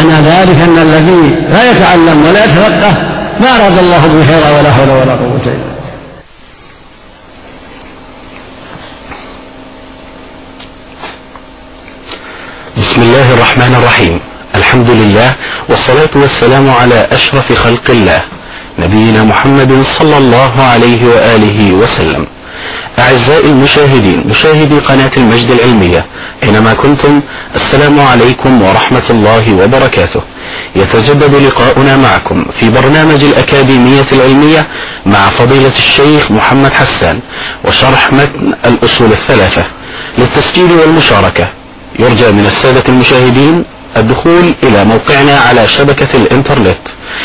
معنى ذلك أن الذي لا يتعلم ولا يتفقه ما أراد الله به خيرا ولا حول ولا قوة إلا بالله. بسم الله الرحمن الرحيم. الحمد لله والصلاة والسلام على أشرف خلق الله نبينا محمد صلى الله عليه وآله وسلم. أعزائي المشاهدين، مشاهدي قناة المجد العلمية أينما كنتم، السلام عليكم ورحمة الله وبركاته. يتجدد لقاؤنا معكم في برنامج الأكاديمية العلمية مع فضيلة الشيخ محمد حسان وشرح متن الأصول الثلاثة. للتسجيل والمشاركة يرجى من السادة المشاهدين الدخول إلى موقعنا على شبكة الإنترنت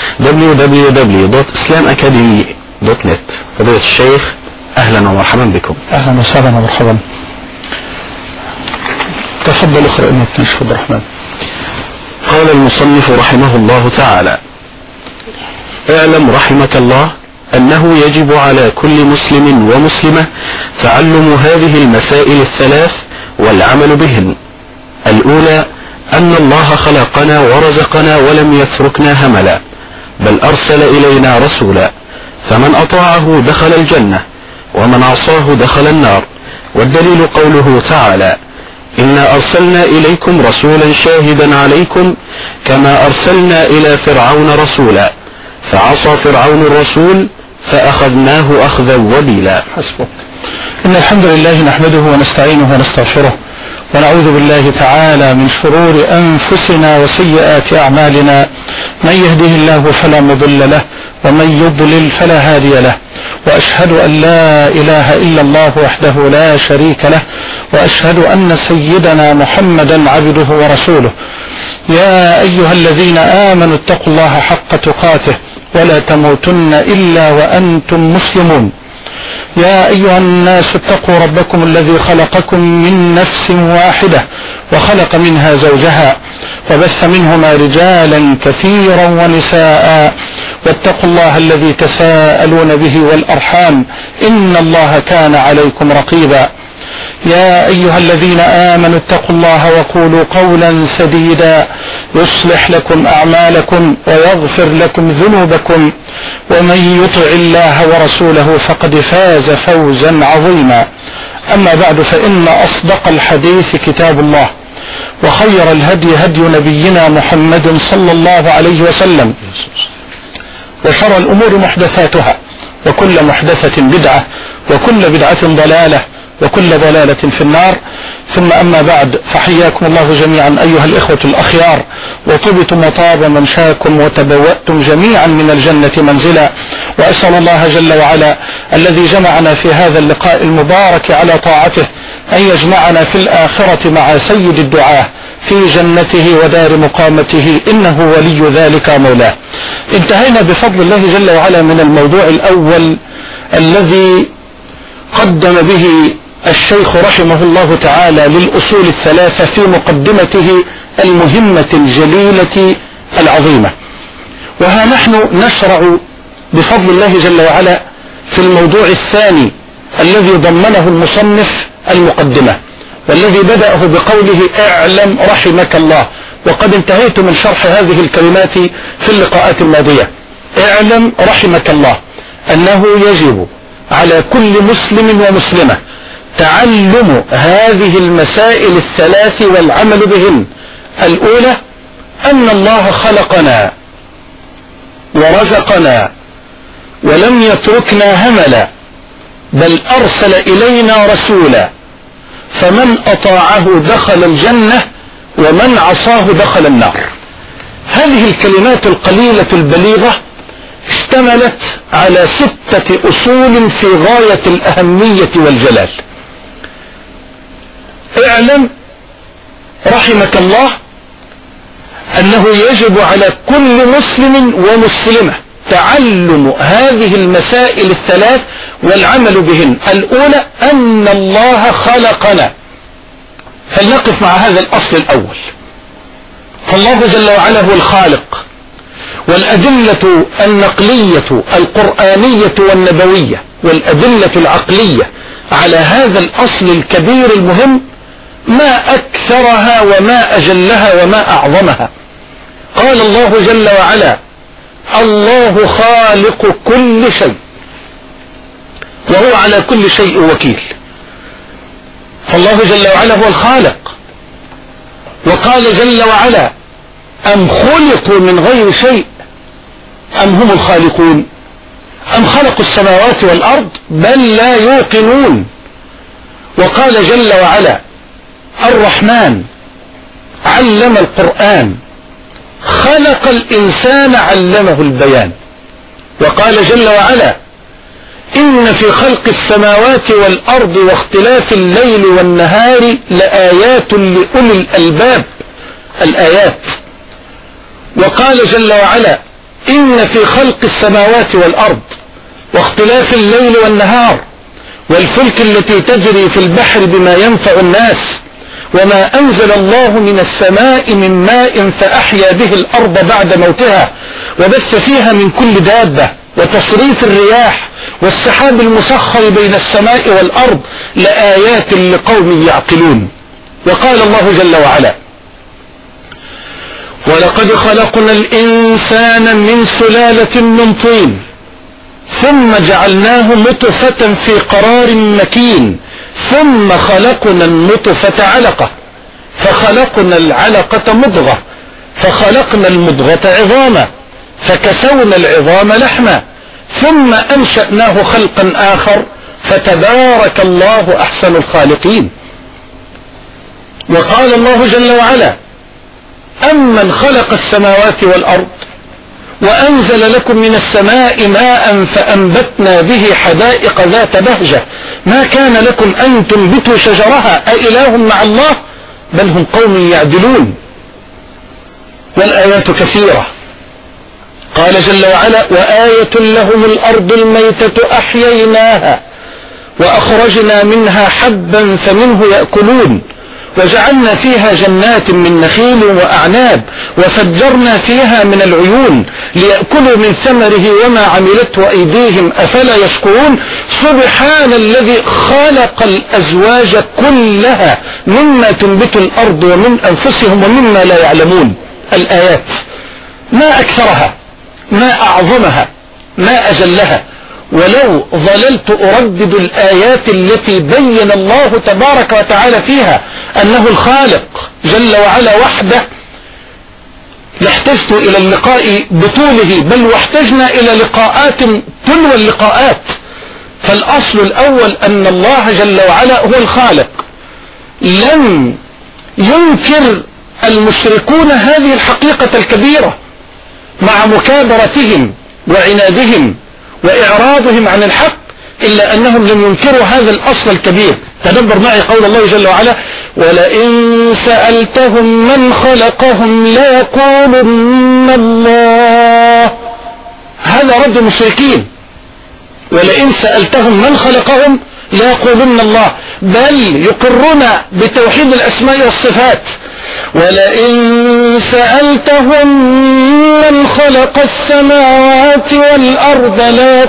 www.islamacademy.net. فضيلة الشيخ أهلا ومرحبا بكم. أهلا وسهلا ومرحبا. تفضل اقرأ المتن شيخ عبد الرحمن. قال المصنف رحمه الله تعالى: اعلم رحمك الله أنه يجب على كل مسلم ومسلمة تعلم هذه المسائل الثلاث والعمل بهن. الأولى أن الله خلقنا ورزقنا ولم يتركنا هملا، بل أرسل إلينا رسولا، فمن أطاعه دخل الجنة ومن عصاه دخل النار. والدليل قوله تعالى: إنا أرسلنا إليكم رسولا شاهدا عليكم كما أرسلنا إلى فرعون رسولا فعصى فرعون الرسول فأخذناه أخذا وبيلا. حسبك. إن الحمد لله نحمده ونستعينه ونستغفره ونعوذ بالله تعالى من شرور أنفسنا وسيئات أعمالنا، من يهده الله فلا مضل له ومن يضلل فلا هادي له، وأشهد أن لا إله إلا الله وحده لا شريك له، وأشهد أن سيدنا محمدا عبده ورسوله. يا أيها الذين آمنوا اتقوا الله حق تقاته ولا تموتن إلا وأنتم مسلمون. يا أيها الناس اتقوا ربكم الذي خلقكم من نفس واحدة وخلق منها زوجها وبث منهما رجالا كثيرا ونساء، واتقوا الله الذي تساءلون به والأرحام إن الله كان عليكم رقيبا. يا أيها الذين آمنوا اتقوا الله وقولوا قولا سديدا يصلح لكم أعمالكم ويغفر لكم ذنوبكم، ومن يطع الله ورسوله فقد فاز فوزا عظيما. أما بعد، فإن أصدق الحديث كتاب الله، وخير الهدي هدي نبينا محمد صلى الله عليه وسلم، وشر الأمور محدثاتها، وكل محدثة بدعة، وكل بدعة ضلالة، وكل ضلالة في النار. ثم أما بعد، فحياكم الله جميعا أيها الإخوة الأخيار، وطبتم وطاب منشاكم وتبوأتم جميعا من الجنة منزلا. وأسأل الله جل وعلا الذي جمعنا في هذا اللقاء المبارك على طاعته أن يجمعنا في الآخرة مع سيد الدعاة في جنته ودار مقامته، إنه ولي ذلك مولاه. انتهينا بفضل الله جل وعلا من الموضوع الأول الذي قدم به الشيخ رحمه الله تعالى للأصول الثلاثة في مقدمته المهمة الجليلة العظيمة. وها نحن نشرع بفضل الله جل وعلا في الموضوع الثاني الذي ضمنه المصنف المقدمة، والذي بدأه بقوله اعلم رحمك الله، وقد انتهيت من شرح هذه الكلمات في اللقاءات الماضية. اعلم رحمك الله أنه يجب على كل مسلم ومسلمة تعلم هذه المسائل الثلاث والعمل بهن. الأولى أن الله خلقنا ورزقنا ولم يتركنا هملا، بل أرسل إلينا رسولا، فمن أطاعه دخل الجنة ومن عصاه دخل النار. هذه الكلمات القليلة البليغة اشتملت على 6 أصول في غاية الأهمية والجلال. اعلم رحمك الله أنه يجب على كل مسلم ومسلمة تعلم هذه المسائل الثلاث والعمل بهن. الأولى أن الله خلقنا، فلنقف مع هذا الأصل الأول. فالله جل وعلا هو الخالق، والأدلة النقلية القرآنية والنبوية والأدلة العقلية على هذا الأصل الكبير المهم ما أكثرها وما أجلها وما أعظمها. قال الله جل وعلا: الله خالق كل شيء وهو على كل شيء وكيل. فالله جل وعلا هو الخالق. وقال جل وعلا: أم خلقوا من غير شيء أم هم الخالقون أم خلقوا السماوات والأرض بل لا يوقنون. وقال جل وعلا: الرحمن علم القرآن خلق الإنسان علمه البيان. وقال جل وعلا: إن في خلق السماوات والأرض واختلاف الليل والنهار لآيات لأولي الألباب. الآيات. وقال جل وعلا: إن في خلق السماوات والأرض واختلاف الليل والنهار والفلك التي تجري في البحر بما ينفع الناس وما أنزل الله من السماء من ماء فأحيا به الأرض بعد موتها وبث فيها من كل دابة وتصريف الرياح والسحاب المسخر بين السماء والأرض لآيات لقوم يعقلون. وقال الله جل وعلا: ولقد خلقنا الإنسان من سلالة من طين ثم جعلناه نطفة في قرار مكين ثم خلقنا النطفة علقة فخلقنا العلقة مضغة فخلقنا المضغة عظاما فكسونا العظام لحما ثم أنشأناه خلقا آخر فتبارك الله أحسن الخالقين. وقال الله جل وعلا: أمن خلق السماوات والأرض وأنزل لكم من السماء ماء فأنبتنا به حدائق ذات بهجة ما كان لكم أن تنبتوا شجرها أإله مع الله بل هم قوم يعدلون. والآيات كثيرة. قال جل وعلا: وآية لهم الأرض الميتة أحييناها وأخرجنا منها حبا فمنه يأكلون وجعلنا فيها جنات من نخيل وأعناب وفجرنا فيها من العيون ليأكلوا من ثمره وما عملته أيديهم أفلا يشكرون. سبحان الذي خلق الأزواج كلها مما تنبت الأرض ومن أنفسهم ومما لا يعلمون. الآيات ما أكثرها ما أعظمها ما أجلها. ولو ظللت أردد الآيات التي بين الله تبارك وتعالى فيها أنه الخالق جل وعلا وحده لاحتجت إلى اللقاء بطوله بل واحتجنا إلى لقاءات تلو اللقاءات. فالأصل الأول أن الله جل وعلا هو الخالق. لم ينكر المشركون هذه الحقيقة الكبيرة مع مكابرتهم وعنادهم وإعراضهم عن الحق إلا أنهم لم ينكروا هذا الأصل الكبير. تدبر معي قول الله جل وعلا: ولئن سألتهم من خلقهم ليقولن الله. هذا رد المشركين. ولئن سألتهم من خلقهم ليقولن الله بل يقرون بتوحيد الأسماء والصفات. ولئن سألتهم من خلق السماوات والأرض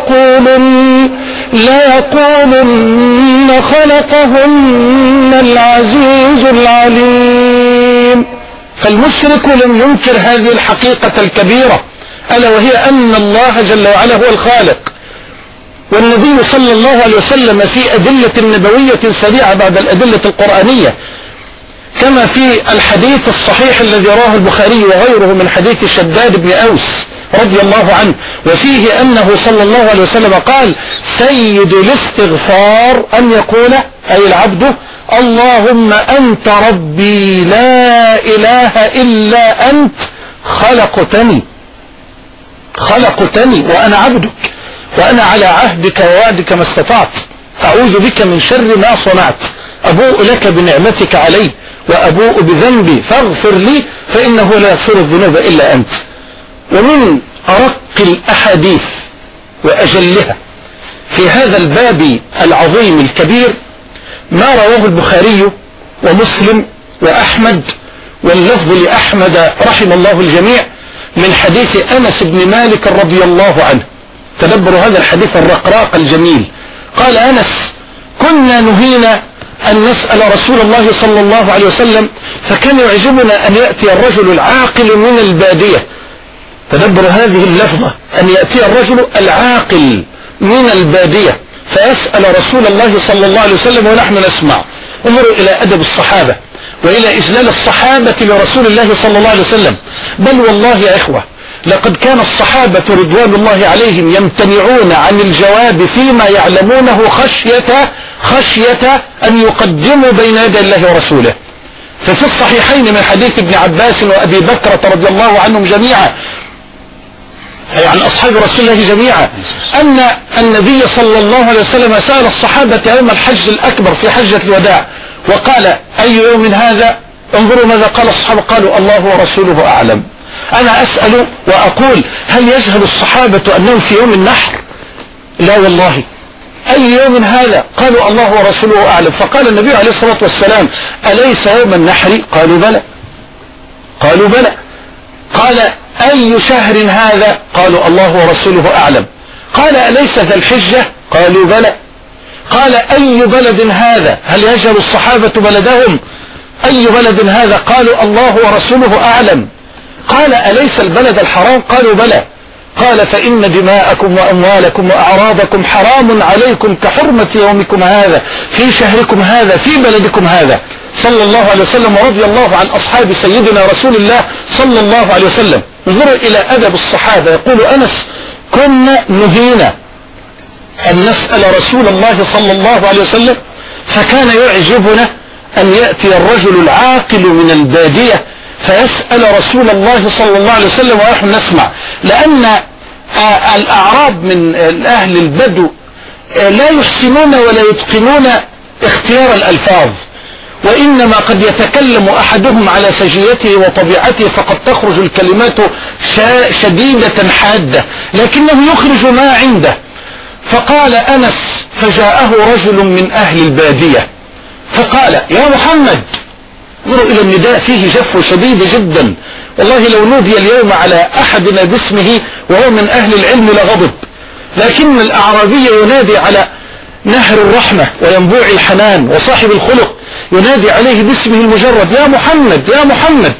ليقولن خلقهن العزيز العليم. فالمشرك لم ينكر هذه الحقيقة الكبيرة ألا وهي أن الله جل وعلا هو الخالق. والنبي صلى الله عليه وسلم في أدلة نبوية سريعة بعد الأدلة القرآنية كما في الحديث الصحيح الذي رواه البخاري وغيره من حديث شداد بن أوس رضي الله عنه وفيه أنه صلى الله عليه وسلم قال: سيد الاستغفار أن يقول أي العبد: اللهم أنت ربي لا إله إلا أنت خلقتني وأنا عبدك وأنا على عهدك ووعدك ما استطعت أعوذ بك من شر ما صنعت أبوء لك بنعمتك علي وأبوء بذنبي فاغفر لي فإنه لا يغفر الذنوب إلا أنت. ومن أرق الأحاديث وأجلها في هذا الباب العظيم الكبير ما رواه البخاري ومسلم وأحمد واللفظ لأحمد رحم الله الجميع من حديث أنس بن مالك رضي الله عنه. تدبروا هذا الحديث الرقراق الجميل. قال أنس: كنا نهينا أن نسأل رسول الله صلى الله عليه وسلم، فكان يعجبنا أن يأتي الرجل العاقل من البادية. تدبر هذه اللفظة، أن يأتي الرجل العاقل من البادية فيسأل رسول الله صلى الله عليه وسلم ونحن نسمع. انظروا إلى أدب الصحابة وإلى إجلال الصحابة لرسول الله صلى الله عليه وسلم. بل والله يا إخوة لقد كان الصحابة رضوان الله عليهم يمتنعون عن الجواب فيما يعلمونه خشية أن يقدموا بين يدي الله ورسوله. ففي الصحيحين من حديث ابن عباس وأبي بكرة رضي الله عنهم جميعا، أي عن أصحاب رسول الله جميعا، أن النبي صلى الله عليه وسلم سأل الصحابة يوم الحج الأكبر في حجة الوداع وقال: أي يوم هذا؟ انظروا ماذا قال الصحابة، قالوا: الله ورسوله أعلم. أنا أسأل وأقول: هل يجهل الصحابة أنهم في يوم النحر؟ لا والله. أي يوم هذا؟ قالوا: الله ورسوله أعلم. فقال النبي عليه الصلاة والسلام: أليس يوم النحر؟ قالوا: بلى. قالوا: بلى. قال: أي شهر هذا؟ قالوا: الله ورسوله أعلم. قال: أليس ذا الحجة؟ قالوا: بلى. قال: أي بلد هذا؟ هل يجهل الصحابة بلدهم؟ أي بلد هذا؟ قالوا: الله ورسوله أعلم. قال: أليس البلد الحرام؟ قالوا: بلى. قال: فإن دماءكم وأموالكم وأعراضكم حرام عليكم كحرمة يومكم هذا في شهركم هذا في بلدكم هذا، صلى الله عليه وسلم. ورضي الله عن أصحاب سيدنا رسول الله صلى الله عليه وسلم. انظروا إلى أدب الصحابة. يقول أنس: كنا نهينا أن نسأل رسول الله صلى الله عليه وسلم، فكان يعجبنا أن يأتي الرجل العاقل من البادية فيسأل رسول الله صلى الله عليه وسلم ونحن نسمع. لأن الأعراب من أهل البدو لا يحسنون ولا يتقنون اختيار الألفاظ، وإنما قد يتكلم أحدهم على سجيته وطبيعته فقد تخرج الكلمات شديدة حادة، لكنه يخرج ما عنده. فقال أنس: فجاءه رجل من أهل البادية فقال: يا محمد. انظروا إلى النداء، فيه جفو شديد جدا. والله لو نودي اليوم على أحدنا باسمه وهو من أهل العلم لغضب، لكن الأعرابي ينادي على نهر الرحمة وينبوع الحنان وصاحب الخلق، ينادي عليه باسمه المجرد: يا محمد، يا محمد،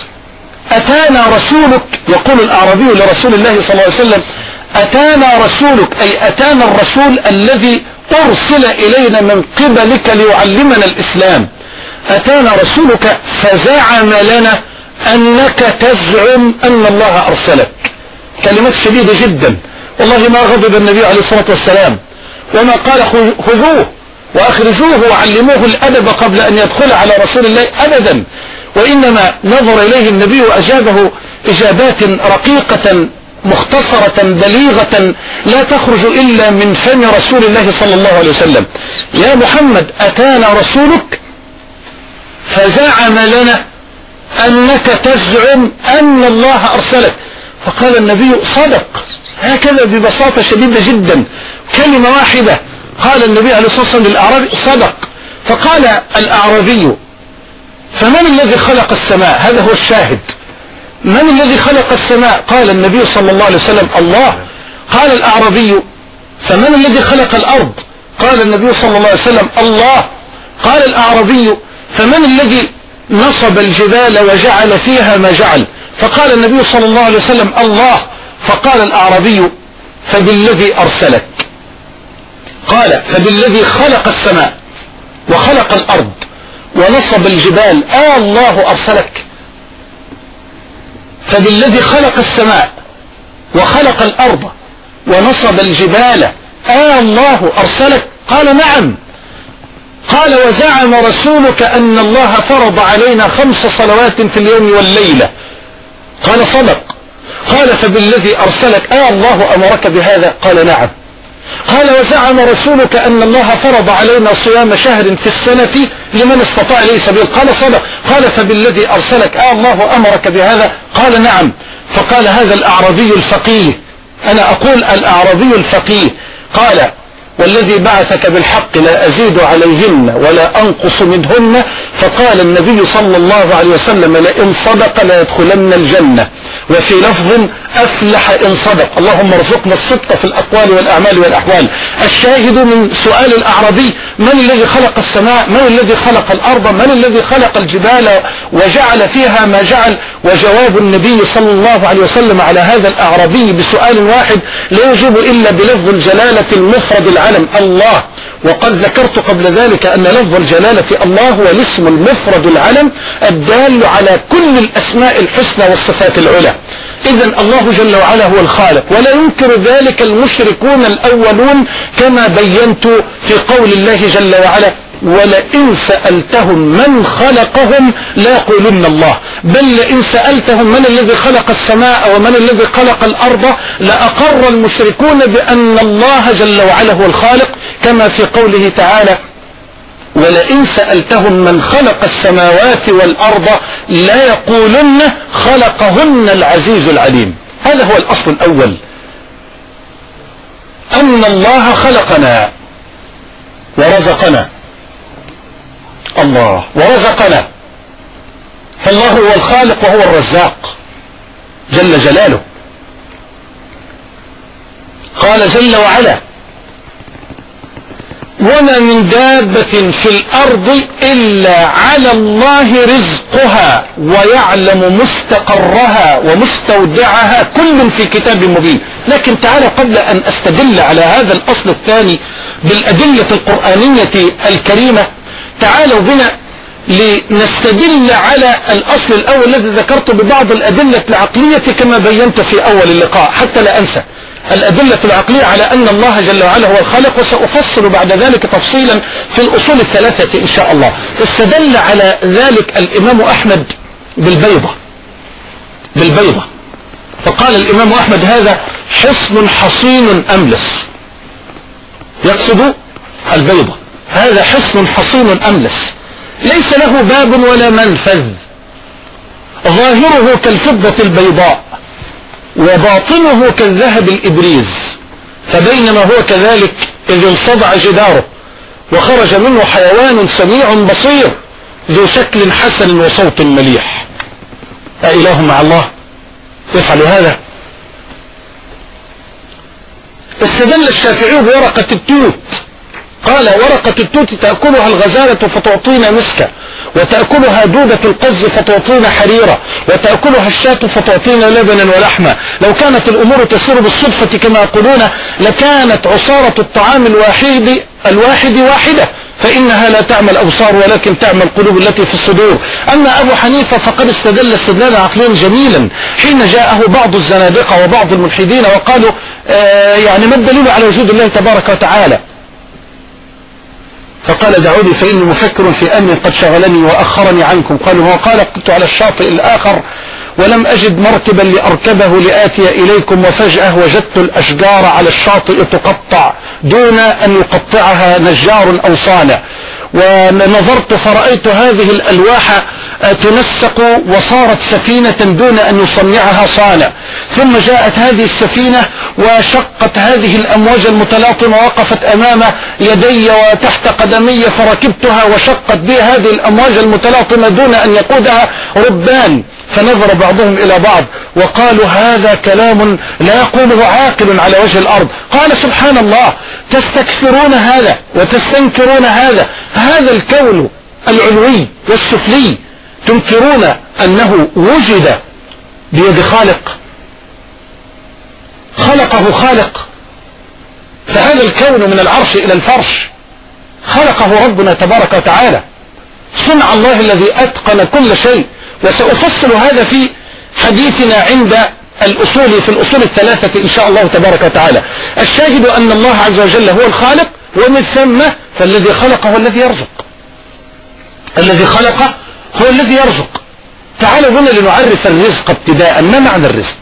أتانا رسولك. يقول الأعرابي لرسول الله صلى الله عليه وسلم: أتانا رسولك، أي أتانا الرسول الذي أرسل إلينا من قبلك ليعلمنا الإسلام. أتانا رسولك فزعم لنا أنك تزعم أن الله أرسلك. كلمات شديدة جدا. والله ما غضب النبي عليه الصلاة والسلام، وما قال: خذوه وأخرجوه وعلموه الأدب قبل أن يدخل على رسول الله أبدا، وإنما نظر إليه النبي وأجابه إجابات رقيقة مختصرة بليغة لا تخرج إلا من فم رسول الله صلى الله عليه وسلم. يا محمد، أتانا رسولك فزعم لنا أنك تزعم أن الله أرسلك. فقال النبي: صدق. هكذا ببساطة شديدة جدا، كلمة واحدة قال النبي عليه الصلاة والسلام للأعرابي: صدق. فقال الأعرابي: فمن الذي خلق السماء؟ هذا هو الشاهد. من الذي خلق السماء؟ قال النبي صلى الله عليه وسلم: الله. قال الأعرابي: فمن الذي خلق الأرض؟ قال النبي صلى الله عليه وسلم: الله. قال الأعرابي: فمن الذي نصب الجبال وجعل فيها ما جعل؟ فقال النبي صلى الله عليه وسلم: الله. فقال الأعرابي: فبالذي أرسلك. قال: فبالذي خلق السماء وخلق الأرض ونصب الجبال، الله أرسلك. فبالذي خلق السماء وخلق الأرض ونصب الجبال، الله أرسلك. قال: نعم. قال: وزعم رسولك أن الله فرض علينا 5 صلوات في اليوم والليلة. قال: صدق. قال: فبالذي أرسلك، الله أمرك بهذا؟ قال: نعم. قال: وزعم رسولك أن الله فرض علينا صيام شهر في السنة لمن استطاع إليه سبيل. قال: صدق. قال: فبالذي أرسلك، الله أمرك بهذا؟ قال: نعم. فقال هذا الأعرابي الفقيه، أنا أقول الأعرابي الفقيه، قال: والذي بعثك بالحق لا أزيد عليهن ولا أنقص منهن. فقال النبي صلى الله عليه وسلم: لئن صدق لا يدخلن الجنة. وفي لفظ أفلح إن صدق. اللهم ارزقنا الصدق في الأقوال والأعمال والأحوال. الشاهد من سؤال الأعرابي: من الذي خلق السماء؟ من الذي خلق الأرض؟ من الذي خلق الجبال وجعل فيها ما جعل؟ وجواب النبي صلى الله عليه وسلم على هذا الأعرابي بسؤال واحد لا يجيب إلا بلفظ الجلالة المفرد العلم الله. وقد ذكرت قبل ذلك أن لفظ الجلالة الله هو الاسم المفرد العلم الدال على كل الأسماء الحسنى والصفات العلى. إذن الله جل وعلا هو الخالق، ولا ينكر ذلك المشركون الأولون كما بينت في قول الله جل وعلا: ولئن سألتهم من خلقهم لا يقولن الله. بل لئن سألتهم من الذي خلق السماء ومن الذي خلق الأرض لأقر المشركون بأن الله جل وعلا هو الخالق، كما في قوله تعالى: ولئن سألتهم من خلق السماوات والأرض لا يقولن خلقهن العزيز العليم. هذا هو الأصل الأول، أن الله خلقنا ورزقنا. الله ورزقنا، فالله هو الخالق وهو الرزاق جل جلاله. قال جل وعلا: وما من دابة في الأرض إلا على الله رزقها ويعلم مستقرها ومستودعها كل في كتاب مبين. لكن تعالى قبل أن أستدل على هذا الأصل الثاني بالأدلة القرآنية الكريمة، تعالوا بنا لنستدل على الأصل الأول الذي ذكرته ببعض الأدلة العقلية كما بينت في أول اللقاء حتى لا أنسى. الأدلة العقلية على أن الله جل وعلا هو الخالق، وسأفصل بعد ذلك تفصيلا في الأصول الثلاثة إن شاء الله. استدل على ذلك الإمام أحمد بالبيضة، فقال الإمام أحمد: هذا حصن حصين أملس. يقصد البيضة، هذا حصن حصين أملس ليس له باب ولا منفذ، ظاهره كالفضة البيضاء وباطنه كالذهب الإبريز، فبينما هو كذلك إذ انصدع جداره وخرج منه حيوان سميع بصير ذو شكل حسن وصوت مليح. أإله مع الله يفعل هذا؟ استدل الشافعي بورقة التوت، قال: ورقة التوت تأكلها الغزالة فتعطينا مسكا، وتأكلها دودة القز فتعطينا حريرة، وتأكلها الشاة فتعطينا لبنا ولحما. لو كانت الأمور تسير بالصدفة كما يقولون لكانت عصارة الطعام الواحد واحدة، فإنها لا تعمل الأبصار ولكن تعمل القلوب التي في الصدور. أما أبو حنيفة فقد استدل استدلالا عقليا جميلا حين جاءه بعض الزنادقة وبعض الملحدين وقالوا: يعني ما الدليل على وجود الله تبارك وتعالى؟ فقال: دعوني فإني مفكر في أمر قد شغلني وأخرني عنكم. قالوا: وقال: كنت على الشاطئ الآخر ولم أجد مركبا لأركبه لآتي إليكم، وفجأة وجدت الأشجار على الشاطئ تقطع دون أن يقطعها نجار أو صانع، ونظرت فرأيت هذه الألواح تنسق وصارت سفينة دون أن يصنعها صانع، ثم جاءت هذه السفينة وشقت هذه الأمواج المتلاطمة ووقفت أمام يدي وتحت قدمي فركبتها وشقت بي هذه الأمواج المتلاطمة دون أن يقودها ربان. فنظر بعضهم إلى بعض وقالوا: هذا كلام لا يقوله عاقل على وجه الأرض. قال: سبحان الله، تستكثرون هذا وتستنكرون هذا الكون العلوي والسفلي تنكرون أنه وجد بيد خالق، خلقه خالق. فهذا الكون من العرش إلى الفرش خلقه ربنا تبارك وتعالى، صنع الله الذي أتقن كل شيء. وسأفصل هذا في حديثنا عند الأصول في الأصول الثلاثة إن شاء الله تبارك وتعالى. الشاهد أن الله عز وجل هو الخالق، ومن ثم فالذي خلق هو الذي يرزق، الذي خلق هو الذي يرزق. تعالوا هنا لنعرف الرزق ابتداء. ما معنى الرزق؟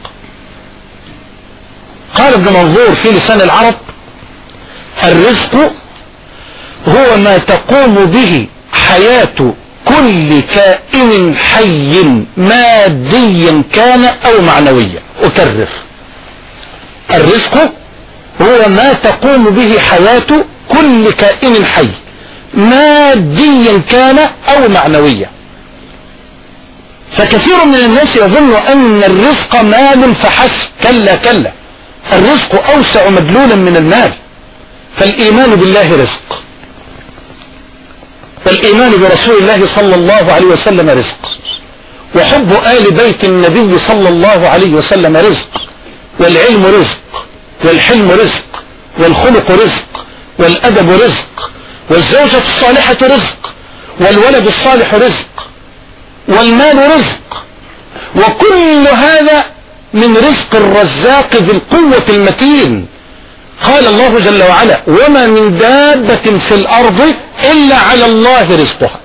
قال ابن منظور في لسان العرب: الرزق هو ما تقوم به حياة كل كائن حي ماديا كان أو معنويا. أكرر: الرزق هو ما تقوم به حياة كل كائن حي ماديا كان أو معنويا. فكثير من الناس يظن أن الرزق مال فحسب. كلا كلا، الرزق أوسع مدلولا من المال. فالإيمان بالله رزق، والإيمان برسول الله صلى الله عليه وسلم رزق، وحب آل بيت النبي صلى الله عليه وسلم رزق، والعلم رزق، والحلم رزق، والخلق رزق، والأدب رزق، والزوجة الصالحة رزق، والولد الصالح رزق، والمال رزق، وكل هذا من رزق الرزاق ذي القوة المتين. قال الله جل وعلا: وما من دابة في الأرض إلا على الله رزقها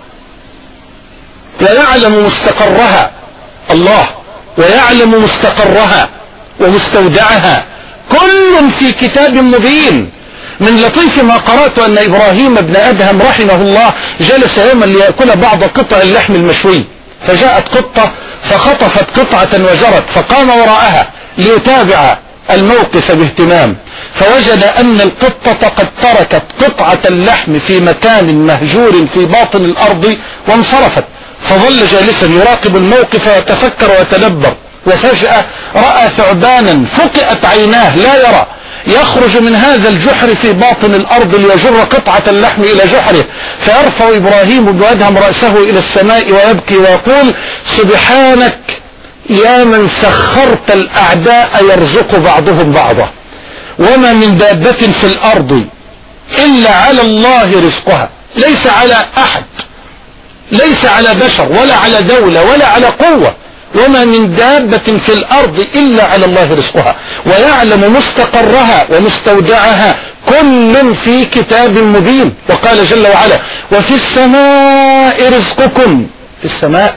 ويعلم مستقرها، الله، ويعلم مستقرها ومستودعها، كل في كتاب مبين. من لطيف ما قرأت أن إبراهيم بن أدهم رحمه الله جلس يوما ليأكل بعض قطع اللحم المشوي، فجاءت قطة فخطفت قطعة وجرت، فقام وراءها ليتابع الموقف باهتمام، فوجد أن القطة قد تركت قطعة اللحم في مكان مهجور في باطن الأرض وانصرفت. فظل جالسا يراقب الموقف ويتفكر ويتدبر، وفجأة رأى ثعبانا فقئت عيناه لا يرى، يخرج من هذا الجحر في باطن الأرض ليجر قطعة اللحم إلى جحره. فيرفع إبراهيم بن أدهم رأسه إلى السماء ويبكي ويقول: سبحانك يا من سخرت الأعداء يرزق بعضهم بعضا، وما من دابة في الأرض إلا على الله رزقها، ليس على أحد، ليس على بشر ولا على دولة ولا على قوة، وما من دابة في الأرض إلا على الله رزقها ويعلم مستقرها ومستودعها، كل في كتاب مبين. وقال جل وعلا: وفي السماء رزقكم. في السماء،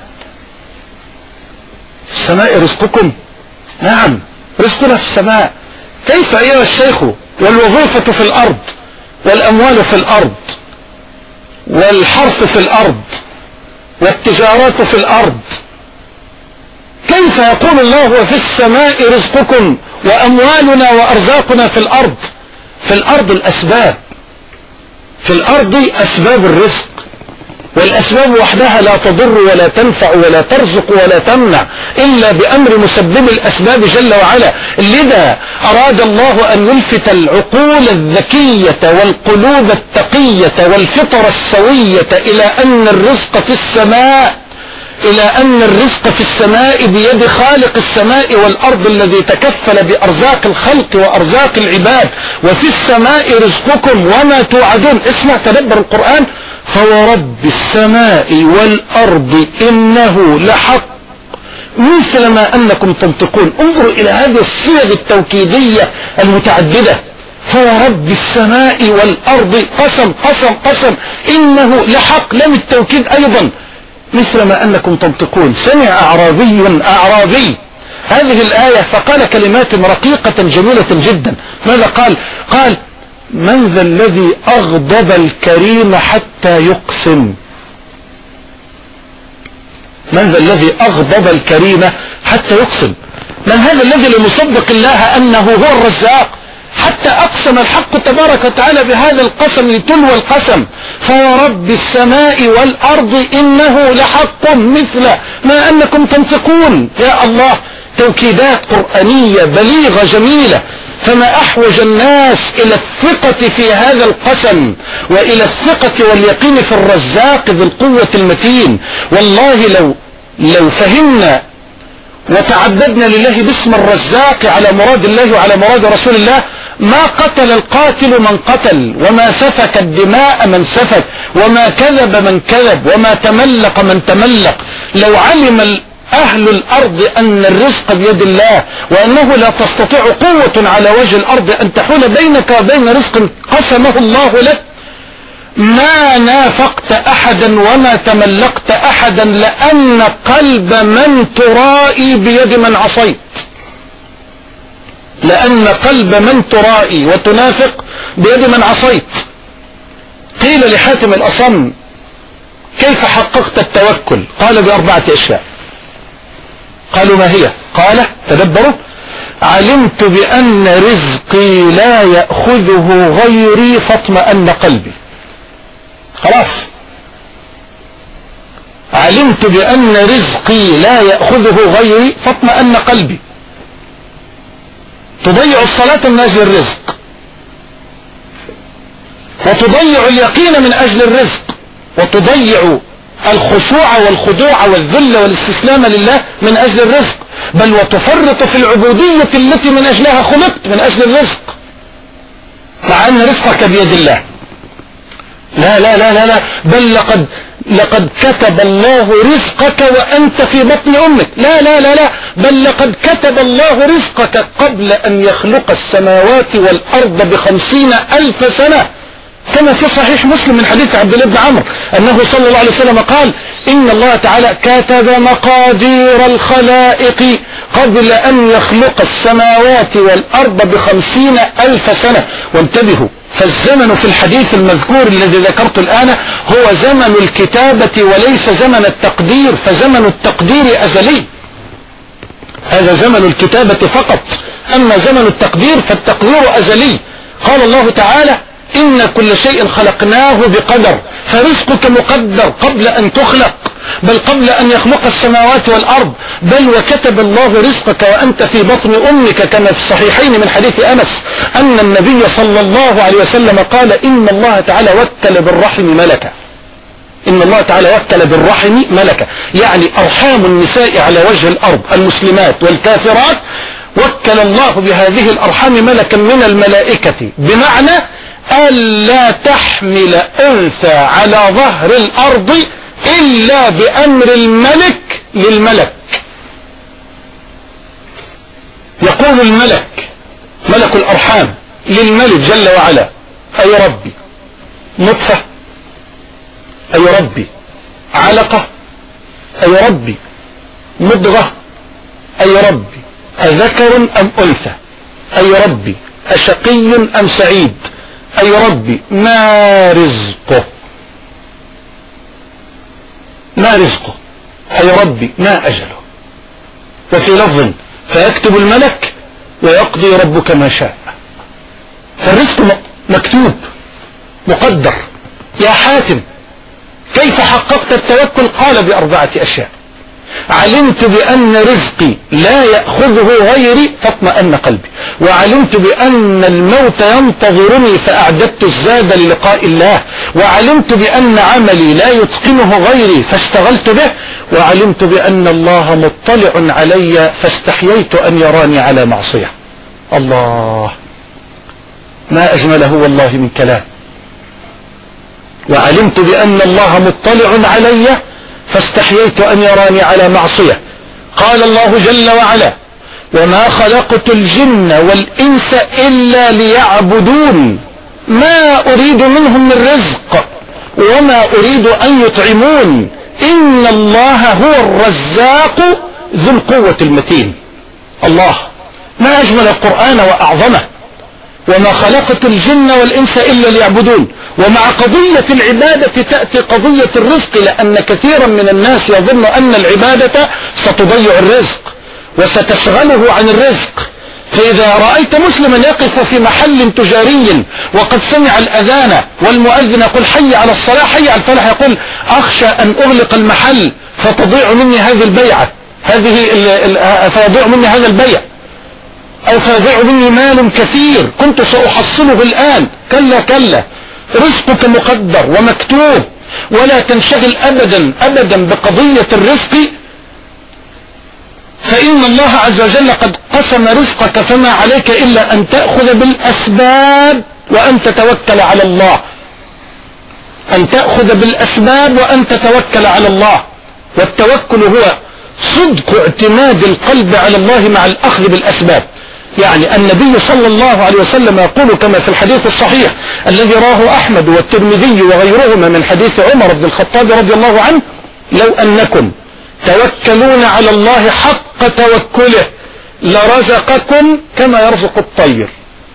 في السماء رزقكم، نعم رزقنا في السماء. كيف أيها الشيخ والوظيفة في الأرض، والأموال في الأرض، والحرث في الأرض، والتجارات في الأرض، كيف يقول الله وفي السماء رزقكم وأموالنا وأرزاقنا في الأرض؟ في الأرض الأسباب، في الأرض أسباب الرزق، والأسباب وحدها لا تضر ولا تنفع ولا ترزق ولا تمنع إلا بأمر مسبب الأسباب جل وعلا. لذا أراد الله أن يلفت العقول الذكية والقلوب التقية والفطر السوية إلى أن الرزق في السماء، إلى أن الرزق في السماء بيد خالق السماء والأرض الذي تكفل بأرزاق الخلق وأرزاق العباد. وفي السماء رزقكم وما توعدون. اسمع، تدبر القرآن: فورب السماء والأرض إنه لحق مثل ما أنكم تنطقون. انظروا إلى هذه الصيغ التوكيدية المتعددة: فورب السماء والأرض، قسم قسم قسم، إنه لحق، لم التوكيد أيضا، مثل ما أنكم تنطقون. سمع أعرابي هذه الآية فقال كلمات رقيقة جميلة جدا. ماذا قال؟ قال: من ذا الذي أغضب الكريم حتى يقسم؟ من ذا الذي أغضب الكريم حتى يقسم؟ من هذا الذي لم يصدق الله أنه هو الرزاق حتى أقسم الحق تبارك وتعالى بهذا القسم لتلو القسم: فورب السماء والأرض إنه لحق مثل ما أنكم تنطقون. يا الله، توكيدات قرآنية بليغة جميلة. فما أحوج الناس إلى الثقة في هذا القسم، وإلى الثقة واليقين في الرزاق ذي القوة المتين. والله لو فهمنا وتعبدنا لله باسم الرزاق على مراد الله وعلى مراد رسول الله، ما قتل القاتل من قتل، وما سفك الدماء من سفك، وما كذب من كذب، وما تملق من تملق. لو علم أهل الأرض أن الرزق بيد الله، وأنه لا تستطيع قوة على وجه الأرض أن تحول بينك وبين رزق قسمه الله لك، ما نافقت أحدا وما تملقت أحدا، لأن قلب من ترائي بيد من عصيت. لأن قلب من ترائي وتنافق بيد من عصيت. قيل لحاتم الأصم: كيف حققت التوكل؟ قال: بأربعة أشياء. قالوا: ما هي؟ قال: تدبروا: علمت بأن رزقي لا يأخذه غيري فاطمأن قلبي. خلاص، علمت بأن رزقي لا يأخذه غيري فاطمأن قلبي. تضيع الصلاة من أجل الرزق، وتضيع اليقين من أجل الرزق، وتضيع الخشوع والخضوع والذل والاستسلام لله من أجل الرزق، بل وتفرط في العبودية التي من أجلها خلقت من أجل الرزق، مع أن رزقك بيد الله. لا لا لا لا, لا. بل لقد كتب الله رزقك وأنت في بطن أمك. لا لا لا لا، بل لقد كتب الله رزقك قبل أن يخلق السماوات والأرض ب50,000 سنة، كما في صحيح مسلم من حديث عبد الله بن عمرو أنه صلى الله عليه وسلم قال: إن الله تعالى كتب مقادير الخلائق قبل أن يخلق السماوات والأرض ب50,000 سنة. وانتبهوا، فالزمن في الحديث المذكور الذي ذكرت الآن هو زمن الكتابة وليس زمن التقدير، فزمن التقدير أزلي، هذا زمن الكتابة فقط، أما زمن التقدير فالتقدير أزلي. قال الله تعالى: إن كل شيء خلقناه بقدر، فرزقك مقدر قبل أن تخلق، بل قبل أن يخلق السماوات والأرض، بل وكتب الله رزقك وأنت في بطن أمك، كما في الصحيحين من حديث أنس أن النبي صلى الله عليه وسلم قال: إن الله تعالى وكل بالرحم ملكا. إن الله تعالى وكل بالرحم ملكا، يعني أرحام النساء على وجه الأرض المسلمات والكافرات وكل الله بهذه الأرحام ملكا من الملائكة، بمعنى ألا تحمل أنثى على ظهر الأرض إلا بأمر الملك للملك. يقول الملك، ملك الأرحام، للملك جل وعلا: أي ربي نطفة، أي ربي علقة، أي ربي مضغة، أي ربي أذكر أم أنثى، أي ربي أشقي أم سعيد، أي ربي ما رزقه، ما رزقه، أي ربي ما أجله. وفي لفظ: فيكتب الملك ويقضي ربك ما شاء. فالرزق مكتوب مقدر. يا حاتم كيف حققت التوكل؟ قال: ب4 أشياء: علمت بأن رزقي لا يأخذه غيري فاطمأن قلبي، وعلمت بأن الموت ينتظرني فأعددت الزاد للقاء الله، وعلمت بأن عملي لا يتقنه غيري فاشتغلت به، وعلمت بأن الله مطلع علي فاستحييت أن يراني على معصية. الله، ما أجمله والله من كلام. وعلمت بأن الله مطلع علي فاستحييت أن يراني على معصية. قال الله جل وعلا: وما خلقت الجن والإنس إلا ليعبدون ما أريد منهم من رزق وما أريد أن يطعمون إن الله هو الرزاق ذو القوة المتين. الله، ما أجمل القرآن وأعظمه. وما خلقت الجن والإنس إلا ليعبدون. ومع قضية العبادة تأتي قضية الرزق، لأن كثيرا من الناس يظن أن العبادة ستضيع الرزق وستشغله عن الرزق. فإذا رأيت مسلما يقف في محل تجاري وقد سمع الأذان والمؤذن يقول: حي على الصلاة، حي على الفلاح، يقول: أخشى أن أغلق المحل فتضيع مني هذه البيعة، فيضيع مني هذا البيع، أو فيضيع مني مال كثير كنت سأحصله الآن. كلا كلا، رزقك مقدر ومكتوب، ولا تنشغل أبدا أبدا بقضية الرزق، فإن الله عز وجل قد قسم رزقك، فما عليك إلا أن تأخذ بالأسباب وأن تتوكل على الله. أن تأخذ بالأسباب وأن تتوكل على الله. والتوكل هو صدق اعتماد القلب على الله مع الأخذ بالأسباب. يعني النبي صلى الله عليه وسلم يقول كما في الحديث الصحيح الذي رواه أحمد والترمذي وغيرهما من حديث عمر بن الخطاب رضي الله عنه: لو أنكم توكلون على الله حق توكله لرزقكم كما يرزق الطير،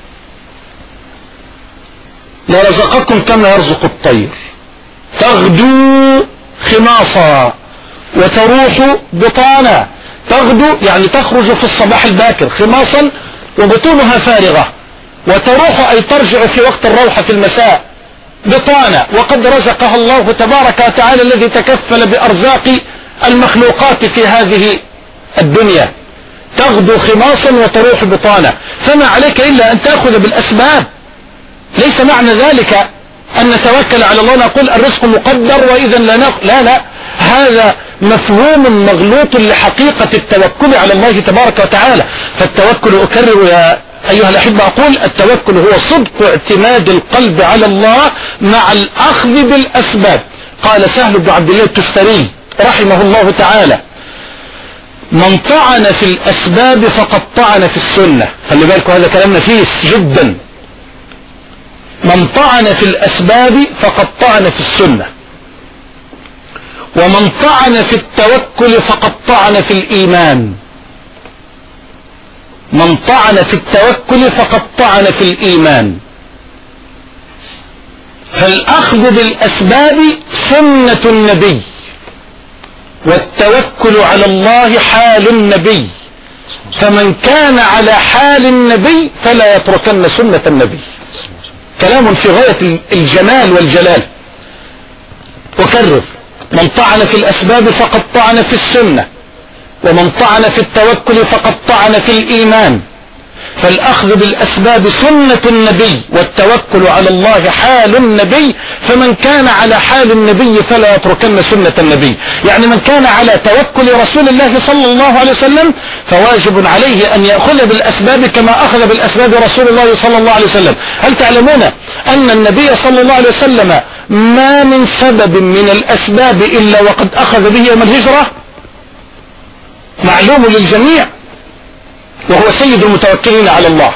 لرزقكم كما يرزق الطير، تغدو خماصا وتروح بطانا. تغدو يعني تخرج في الصباح الباكر خماصا وبطونها فارغة، وتروح أي ترجع في وقت الروحة في المساء. بطانة وقد رزقها الله تبارك وتعالى الذي تكفل بأرزاق المخلوقات في هذه الدنيا، تغدو خماصا وتروح بطانة، فما عليك إلا أن تأخذ بالأسباب. ليس معنى ذلك أن نتوكل على الله نقول الرزق مقدر وإذا لا، هذا مفهوم مغلوط لحقيقة التوكل على الله تبارك وتعالى. فالتوكل، أكرر يا أيها الأحبة أقول، التوكل هو صدق اعتماد القلب على الله مع الأخذ بالأسباب. قال سهل بن عبد الله التستري رحمه الله تعالى: من طعن في الأسباب فقد طعن في السنة. خلي بالكم هذا كلام نفيس جدا. من طعن في الأسباب فقد طعن في السنة، ومن طعن في التوكل فقد طعن في الإيمان. من طعن في التوكل فقد طعن في الإيمان. فالأخذ بالأسباب سنة النبي، والتوكل على الله حال النبي، فمن كان على حال النبي فلا يتركن سنة النبي. كلام في غاية الجمال والجلال. أكرر: من طعن في الأسباب فقد طعن في السنة، ومن طعن في التوكل فقد طعن في الإيمان. فالأخذ بالأسباب سنة النبي، والتوكل على الله حال النبي، فمن كان على حال النبي فلا يتركن سنة النبي. يعني من كان على توكل رسول الله صلى الله عليه وسلم فواجب عليه أن يأخذ بالأسباب كما أخذ بالأسباب رسول الله صلى الله عليه وسلم. هل تعلمون أن النبي صلى الله عليه وسلم ما من سبب من الأسباب إلا وقد أخذ به يوم الهجرة؟ معلوم للجميع، وهو سيد المتوكلين على الله.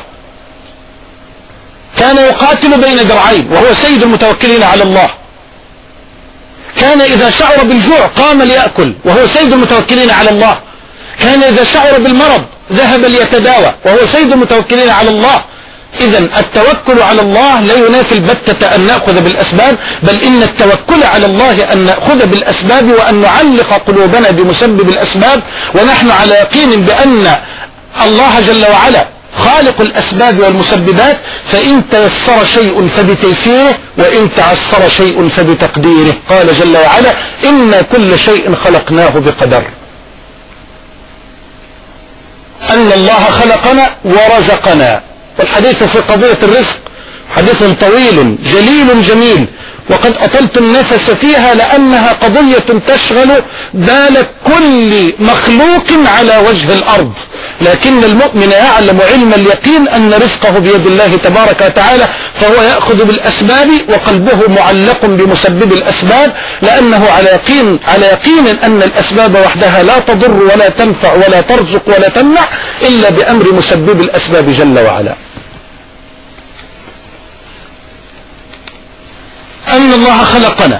كان يقاتل بين درعين وهو سيد المتوكلين على الله. كان إذا شعر بالجوع قام ليأكل وهو سيد المتوكلين على الله. كان إذا شعر بالمرض ذهب ليتداوى وهو سيد المتوكلين على الله. إذا التوكل على الله لا ينافي البتة أن نأخذ بالأسباب، بل إن التوكل على الله أن نأخذ بالأسباب وأن نعلق قلوبنا بمسبب الأسباب، ونحن على يقين بأن الله جل وعلا خالق الأسباب والمسببات. فإن تيسر شيء فبتيسيره، وإن تعسر شيء فبتقديره. قال جل وعلا: إن كل شيء خلقناه بقدر. أن الله خلقنا ورزقنا. والحديث في قضية الرزق حديث طويل جليل جميل، وقد أطلت النفس فيها لأنها قضية تشغل بال كل مخلوق على وجه الأرض. لكن المؤمن يعلم علم اليقين أن رزقه بيد الله تبارك وتعالى، فهو يأخذ بالأسباب وقلبه معلق بمسبب الأسباب، لأنه على يقين أن الأسباب وحدها لا تضر ولا تنفع ولا ترزق ولا تمنع إلا بأمر مسبب الأسباب جل وعلا. أن الله خلقنا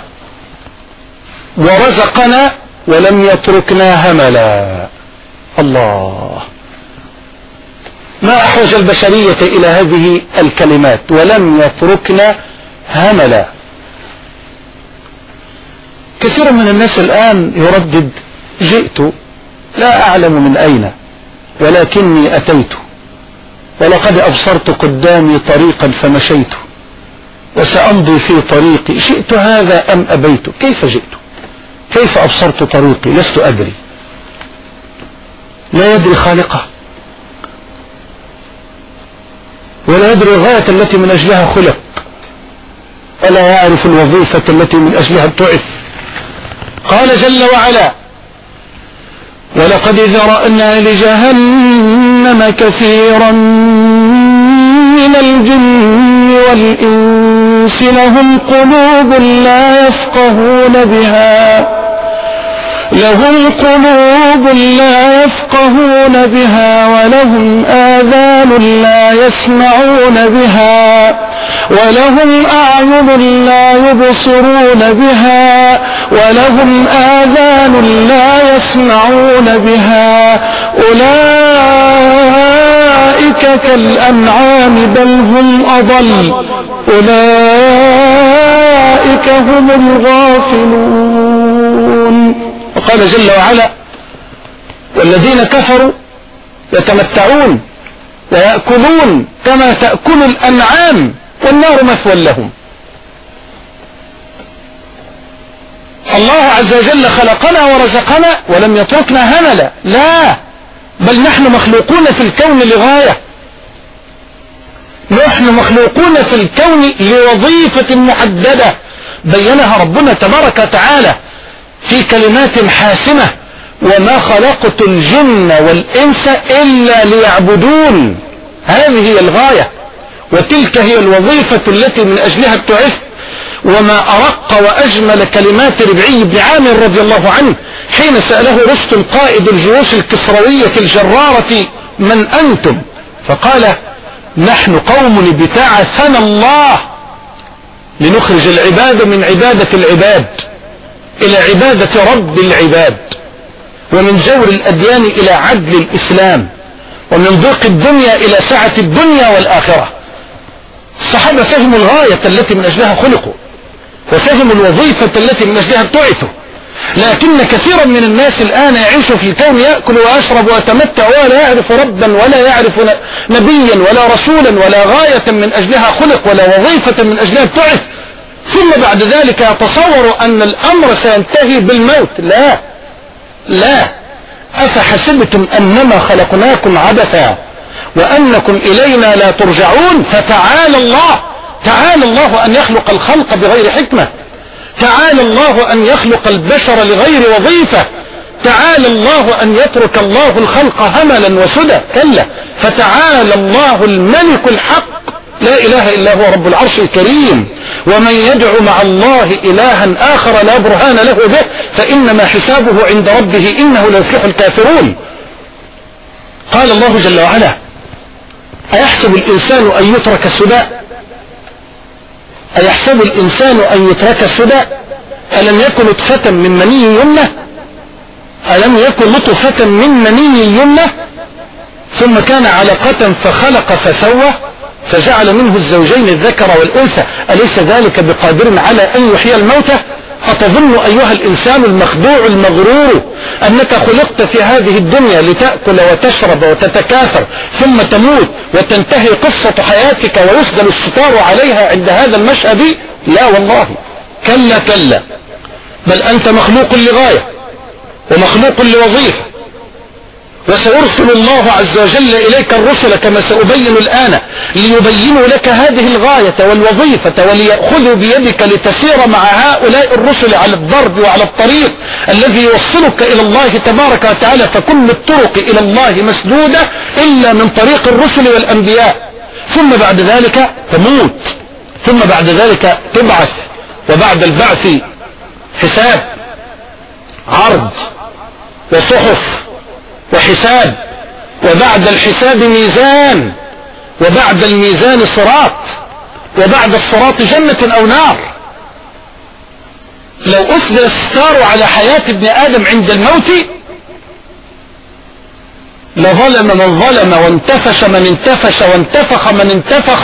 ورزقنا ولم يتركنا هملا. الله، ما أحوج البشرية إلى هذه الكلمات: ولم يتركنا هملا. كثير من الناس الآن يردد: جئت لا أعلم من أين ولكني أتيت، ولقد أبصرت قدامي طريقا فمشيت، وسأمضي في طريقي، شئت هذا أم أبيت. كيف جئت؟ كيف أبصرت طريقي؟ لست أدري. لا يدري خالقه، ولا يدري الغاية التي من أجلها خلق، ولا يعرف الوظيفة التي من أجلها ابتعث. قال جل وعلا: ولقد ذرأنا لجهنم كثيرا من الجن والإنس لهم قلوب لا يفقهون بها ولهم آذان لا يسمعون بها ولهم أعين لا يبصرون بها ولهم آذان لا يسمعون بها أولئك كالأنعام بل هم أضل أولئك هم الغافلون. وقال جل وعلا: والذين كفروا يتمتعون ويأكلون كما تأكل الأنعام والنار مثوى لهم. الله عز وجل خلقنا ورزقنا ولم يتركنا هملا، لا، بل نحن مخلوقون في الكون لغاية، نحن مخلوقون في الكون لوظيفة محددة بينها ربنا تبارك وتعالى في كلمات حاسمة: وما خلقت الجن والإنس إلا ليعبدون. هذه هي الغاية، وتلك هي الوظيفة التي من أجلها ابتعثت. وما أرق وأجمل كلمات ربعي بن عامر رضي الله عنه حين سأله رستم قائد الجيوش الكسروية الجرارة: من أنتم؟ فقال: نحن قوم ابتعثنا الله لنخرج العباد من عبادة العباد إلى عبادة رب العباد، ومن جور الأديان إلى عدل الإسلام، ومن ضيق الدنيا إلى سعة الدنيا والآخرة. الصحابة فهموا الغاية التي من أجلها خلقوا، وفهموا الوظيفة التي من أجلها ابتعثوا. لكن كثيرا من الناس الآن يعيش في الكون، يأكل ويشرب ويتمتع ولا يعرف ربا ولا يعرف نبيا ولا رسولا ولا غاية من أجلها خلق ولا وظيفة من أجلها ابتعث، ثم بعد ذلك يتصور أن الأمر سينتهي بالموت. لا لا، أفحسبتم أنما خلقناكم عبثا وأنكم إلينا لا ترجعون. فتعالى الله، تعالى الله أن يخلق الخلق بغير حكمة، تعالى الله أن يخلق البشر لغير وظيفة، تعالى الله أن يترك الله الخلق هملا وسدى. كلا، فتعالى الله الملك الحق لا إله إلا هو رب العرش الكريم. ومن يدعو مع الله إلها آخر لا برهان له به فإنما حسابه عند ربه إنه لا يفلح الكافرون. قال الله جل وعلا: أيحسب الإنسان أن يترك سدى؟ أيحسب الإنسان أن يترك سدى؟ ألم يكن نطفة من مني يمنى؟ ألم يكن نطفة من مني يمنى ثم كان علقة فخلق فسوى فجعل منه الزوجين الذكر والأنثى أليس ذلك بقادر على أن يحيي الموتى؟ أتظن أيها الإنسان المخدوع المغرور أنك خلقت في هذه الدنيا لتأكل وتشرب وتتكاثر ثم تموت وتنتهي قصة حياتك ويسدل الستار عليها عند هذا المشهد؟ لا والله، كلا كلا، بل أنت مخلوق لغاية ومخلوق لوظيفة، وسيرسل الله عز وجل إليك الرسل كما سأبين الآن ليبينوا لك هذه الغاية والوظيفة، وليأخذوا بيدك لتسير مع هؤلاء الرسل على الضرب وعلى الطريق الذي يوصلك إلى الله تبارك وتعالى. فكل الطرق إلى الله مسدودة إلا من طريق الرسل والأنبياء. ثم بعد ذلك تموت، ثم بعد ذلك تبعث، وبعد البعث حساب، عرض وصحف وحساب، وبعد الحساب ميزان، وبعد الميزان صراط، وبعد الصراط جنة أو نار. لو أسدل الستار على حياة ابن آدم عند الموت لظلم من ظلم، وانتفش من انتفش، وانتفخ من انتفخ،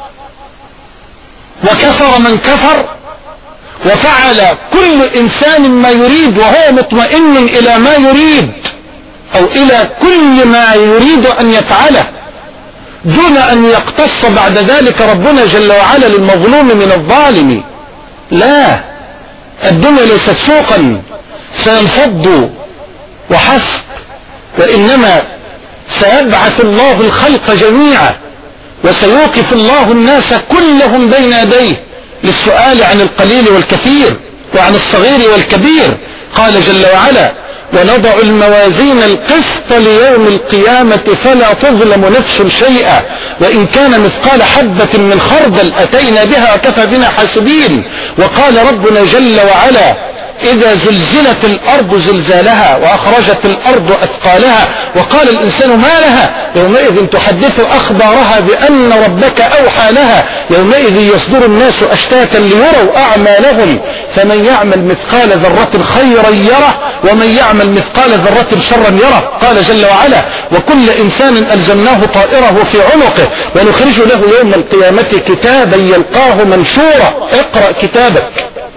وكفر من كفر، وفعل كل إنسان ما يريد وهو مطمئن إلى ما يريد أو إلى كل ما يريد أن يفعله دون أن يقتص بعد ذلك ربنا جل وعلا للمظلوم من الظالم. لا، الدنيا ليست سوقا سينفض وحسب، وإنما سيبعث الله الخلق جميعا وسيوقف الله الناس كلهم بين يديه للسؤال عن القليل والكثير وعن الصغير والكبير. قال جل وعلا: ونضع الموازين القسط ليوم القيامة فلا تظلم نفس شيئا وإن كان مثقال حبة من خردل أتينا بها وكفى بنا حاسبين. وقال ربنا جل وعلا: إذا زلزلت الأرض زلزالها وأخرجت الأرض أثقالها وقال الإنسان ما لها يومئذ تحدث أخبارها بأن ربك أوحى لها يومئذ يصدر الناس أشتاتا ليروا أعمالهم فمن يعمل مثقال ذرة خيرا يره ومن يعمل مثقال ذرة شرا يره. قال جل وعلا: وكل إنسان ألزمناه طائره في عنقه ونخرج له يوم القيامة كتابا يلقاه منشورا. اقرأ كتابك،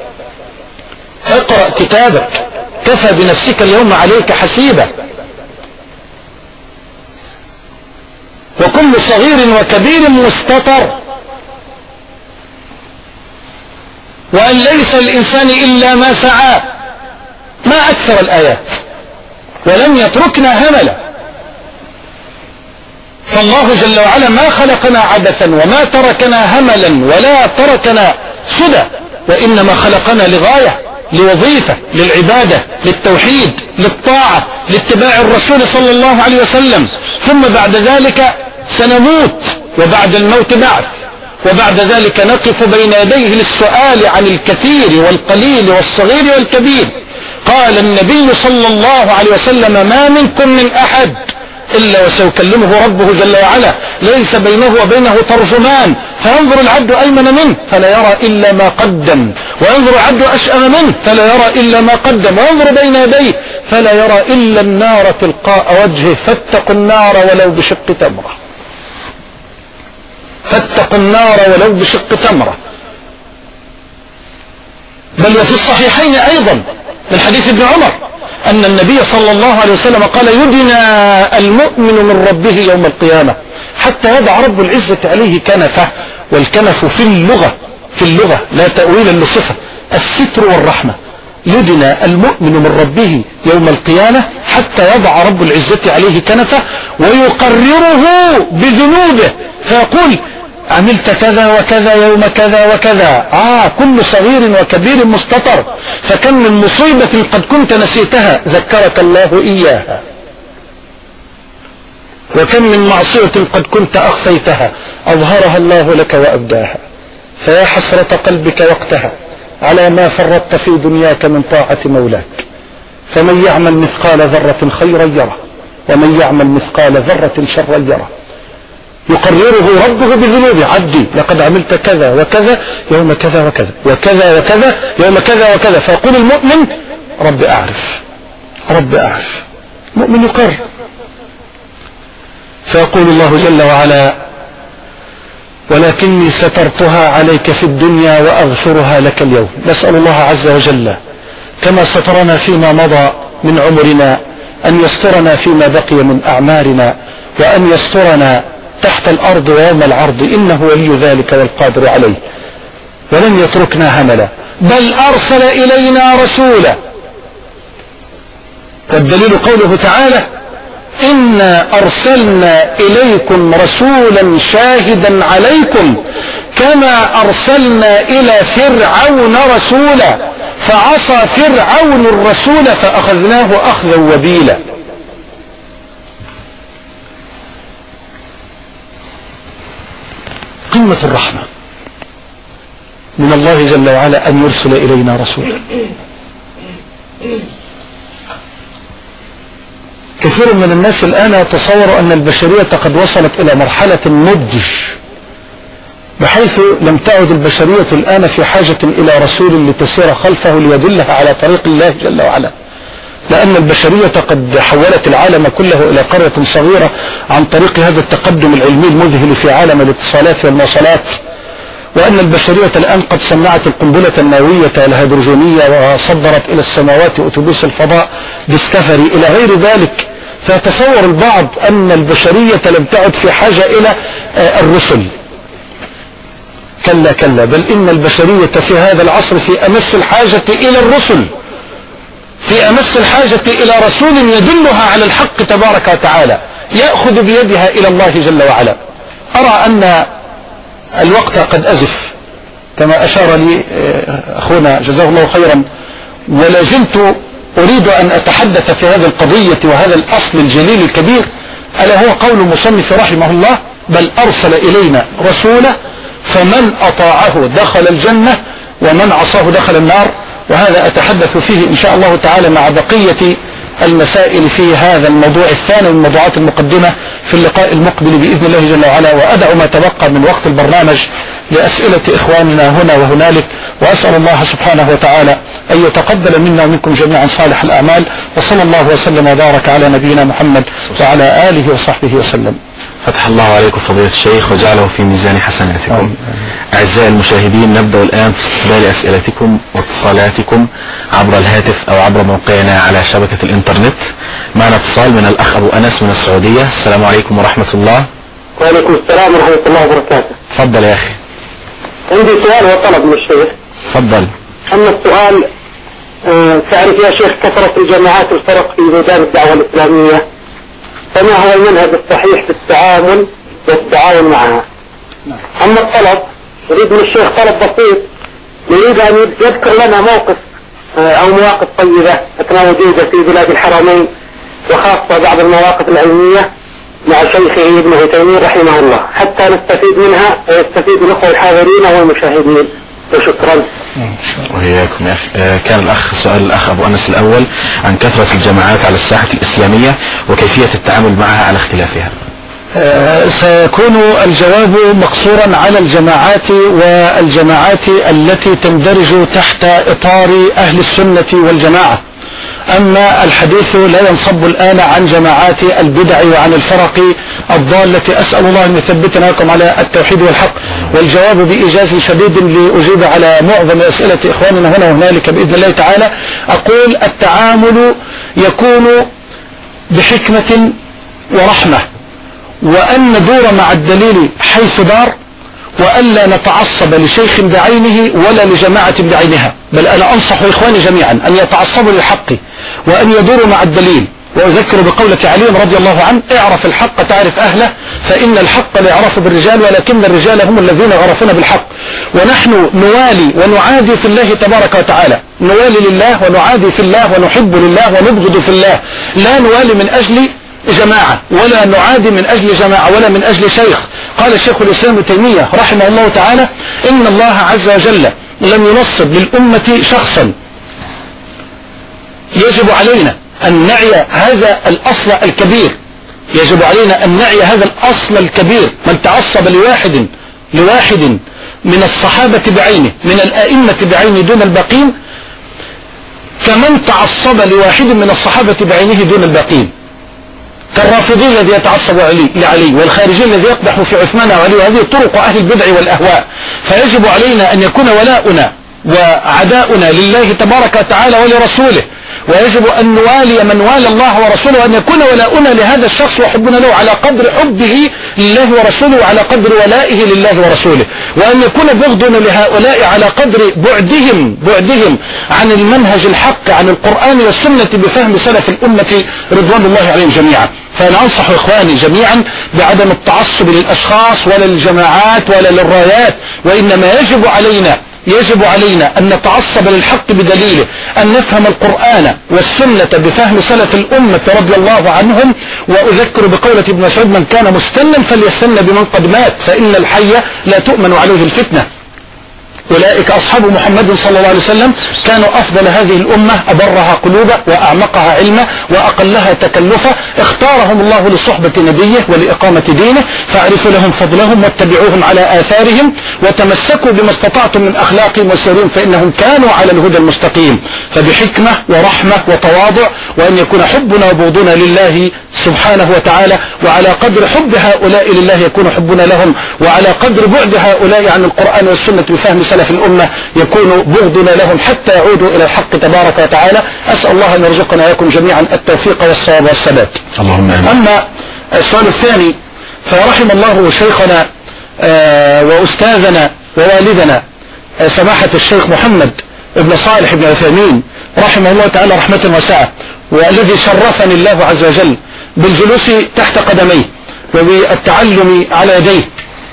اقرأ كتابك، كفى بنفسك اليوم عليك حسيبا. وكل صغير وكبير مستتر، وأن ليس الإنسان إلا ما سعى ما أكثر الآيات، ولم يتركنا هملا. فالله جل وعلا ما خلقنا عبثا وما تركنا هملا ولا تركنا سدى، وإنما خلقنا لغاية، لوظيفة، للعبادة، للتوحيد، للطاعة، لاتباع الرسول صلى الله عليه وسلم. ثم بعد ذلك سنموت، وبعد الموت بعث، وبعد ذلك نقف بين يديه للسؤال عن الكثير والقليل والصغير والكبير. قال النبي صلى الله عليه وسلم: ما منكم من أحد إلا وسيكلمه ربه جل وعلا، ليس بينه وبينه ترجمان، فينظر العبد أيمن منه فلا يرى إلا ما قدم، وينظر العبد أشأم منه فلا يرى إلا ما قدم، وينظر بين يديه فلا يرى إلا النار تلقاء وجهه. فاتقوا النار ولو بشق تمرة، فاتقوا النار ولو بشق تمرة. بل وفي الصحيحين أيضا من حديث ابن عمر أن النبي صلى الله عليه وسلم قال: يدنى المؤمن من ربه يوم القيامة حتى يضع رب العزة عليه كنفه. والكنف في اللغة لا تأويل لصفة، الستر والرحمة. يدنى المؤمن من ربه يوم القيامة حتى يضع رب العزة عليه كنفه ويقرره بذنوبه، فيقول: عملت كذا وكذا يوم كذا وكذا. كل صغير وكبير مستطر، فكم من مصيبة قد كنت نسيتها ذكرك الله إياها، وكم من معصية قد كنت أخفيتها أظهرها الله لك وأبداها. فيا حسرة قلبك وقتها على ما فرطت في دنياك من طاعة مولاك. فمن يعمل مثقال ذرة خيرا يره، ومن يعمل مثقال ذرة شرا يره. يقرره ربه بذنوبه: عبدي لقد عملت كذا وكذا يوم كذا وكذا وكذا وكذا يوم كذا وكذا. فيقول المؤمن: رب أعرف، رب أعرف. مؤمن يقر. فيقول الله جل وعلا: ولكني سترتها عليك في الدنيا وأغفرها لك اليوم. نسأل الله عز وجل كما سترنا فيما مضى من عمرنا أن يسترنا فيما بقي من أعمارنا، وأن يسترنا تحت الأرض ويوم العرض، إنه ولي ذلك والقادر عليه. ولن يتركنا هملا، بل أرسل إلينا رسولا. والدليل قوله تعالى: إنا أرسلنا إليكم رسولا شاهدا عليكم كما أرسلنا إلى فرعون رسولا فعصى فرعون الرسول فأخذناه أخذا وبيلا. قمة الرحمة من الله جل وعلا أن يرسل إلينا رسولا. كثير من الناس الآن يتصور أن البشرية قد وصلت إلى مرحلة النضج، بحيث لم تعد البشرية الآن في حاجة إلى رسول لتسير خلفه ليدلها على طريق الله جل وعلا، لأن البشرية قد حولت العالم كله إلى قرية صغيرة عن طريق هذا التقدم العلمي المذهل في عالم الاتصالات والمواصلات، وأن البشرية الآن قد صنعت القنبلة النووية والهيدروجينية وصدرت إلى السماوات أتوبيس الفضاء ديسكفري إلى غير ذلك. فيتصور البعض أن البشرية لم تعد في حاجة إلى الرسل. كلا كلا، بل إن البشرية في هذا العصر في أمس الحاجة إلى الرسل، في أمس الحاجة إلى رسول يدلها على الحق تبارك وتعالى، يأخذ بيدها إلى الله جل وعلا. أرى أن الوقت قد أزف كما أشار لي أخونا جزاه الله خيرا، ولا زلت أريد أن أتحدث في هذه القضية وهذا الأصل الجليل الكبير، ألا هو قول المصنف رحمه الله: بل أرسل إلينا رسولا فمن أطاعه دخل الجنة ومن عصاه دخل النار. وهذا أتحدث فيه إن شاء الله تعالى مع بقية المسائل في هذا الموضوع الثاني من موضوعات المقدمة في اللقاء المقبل بإذن الله جل وعلا. وأدعو ما تبقى من وقت البرنامج لأسئلة إخواننا هنا وهنالك، وأسأل الله سبحانه وتعالى أن يتقبل منا ومنكم جميعا صالح الأعمال، وصلى الله وسلم وبارك على نبينا محمد وعلى آله وصحبه وسلم. فتح الله عليكم فضيلة الشيخ وجعله في ميزان حسناتكم. أعزائي المشاهدين، نبدأ الآن في استقبال أسئلتكم واتصالاتكم عبر الهاتف أو عبر موقعنا على شبكة الإنترنت. معنا اتصال من الأخ أبو أنس من السعودية. السلام عليكم ورحمة الله. وعليكم السلام ورحمة الله وبركاته. تفضل يا أخي. عندي سؤال وطلب من الشيخ. تفضل. أما السؤال: تعرف يا شيخ كثرة الجماعات والفرق في ميدان الدعوة الإسلامية، فما هو المنهج الصحيح في التعامل والتعاون معها؟ أما الطلب نريد من الشيخ طلب بسيط، نريد أن يذكر لنا موقف أو مواقف طيبة أثناء وجوده في بلاد الحرمين، وخاصة بعض المواقف العلمية مع شيخه ابن عثيمين رحمه الله، حتى نستفيد منها ويستفيد الأخوة الحاضرين والمشاهدين. وشكرا. وإياكم يا أخي. كان سؤال الأخ أبو أنس الأول عن كثرة الجماعات على الساحة الإسلامية وكيفية التعامل معها على اختلافها. سيكون الجواب مقصورا على الجماعات والجماعات التي تندرج تحت إطار أهل السنة والجماعة. أما الحديث لا ينصب الآن عن جماعات البدع وعن الفرق الضالة. أسأل الله أن يثبتنا لكم على التوحيد والحق. والجواب بإيجاز شديد لأجيب على معظم أسئلة إخواننا هنا وهنالك بإذن الله تعالى. أقول التعامل يكون بحكمة ورحمة، وأن ندور مع الدليل حيث دار، وألا نتعصب لشيخ بعينه ولا لجماعة بعينها، بل أنا أنصح إخواني جميعا أن يتعصبوا للحق وأن يدوروا مع الدليل. وأذكر بقولة علي رضي الله عنه: اعرف الحق تعرف أهله، فإن الحق لا يعرف بالرجال ولكن الرجال هم الذين عرفون بالحق. ونحن نوالي ونعادي في الله تبارك وتعالى، نوالي لله ونعادي في الله ونحب لله ونبغض في الله، لا نوالي من أجل جماعة ولا نعادي من أجل جماعة ولا من أجل شيخ. قال الشيخ الإسلام ابن تيمية رحمه الله تعالى: إن الله عز وجل لم ينصب للأمة شخصا. يجب علينا أن نعي هذا الأصل الكبير، يجب علينا أن نعي هذا الأصل الكبير. من تعصب لواحد من الصحابة بعينه، من الآئمة بعينه دون الباقين، كمن تعصب لواحد من الصحابة بعينه دون الباقين، كالرافضي الذي يتعصب لعلي، والخارجي الذي يقدح في عثمان وعلي، وهذه طرق أهل البدع والأهواء. فيجب علينا أن يكون ولاؤنا وعداؤنا لله تبارك وتعالى ولرسوله، ويجب أن نوالي من والى الله ورسوله، وأن يكون ولاؤنا لهذا الشخص وحبنا له على قدر حبه لله ورسوله وعلى قدر ولائه لله ورسوله، وأن يكون بغضنا لهؤلاء على قدر بعدهم عن المنهج الحق، عن القرآن والسنة بفهم سلف الأمة رضوان الله عليهم جميعا. فأنا أنصح إخواني جميعا بعدم التعصب للأشخاص ولا للجماعات ولا للرايات، وإنما يجب علينا أن نتعصب للحق بدليله، أن نفهم القرآن والسنة بفهم سلف الأمة رضي الله عنهم. وأذكر بقولة ابن مسعود: من كان مستنا فليستن بمن قد مات، فإن الحي لا تؤمن عليه الفتنة. أولئك أصحاب محمد صلى الله عليه وسلم، كانوا أفضل هذه الأمة، أبرها قلوبا وأعمقها علما وأقلها تكلفا، اختارهم الله لصحبة نبيه ولإقامة دينه، فاعرفوا لهم فضلهم واتبعوهم على آثارهم وتمسكوا بما استطعتم من أخلاقهم وسيرهم، فإنهم كانوا على الهدى المستقيم. فبحكمة ورحمة وتواضع، وأن يكون حبنا وبغضنا لله سبحانه وتعالى، وعلى قدر حب هؤلاء لله يكون حبنا لهم، وعلى قدر بعد هؤلاء عن القرآن والسنة بفهم سلف الأمة يكون بغضنا لهم حتى يعودوا إلى الحق تبارك وتعالى. أسأل الله أن يرزقنا وإياكم جميعا التوفيق والصواب والسداد. اللهم آمين. أما السؤال الثاني، فرحم الله شيخنا وأستاذنا ووالدنا سماحة الشيخ محمد ابن صالح ابن عثيمين رحمه الله تعالى رحمة واسعة، والذي شرفني الله عز وجل بالجلوس تحت قدميه وبالتعلم على يديه.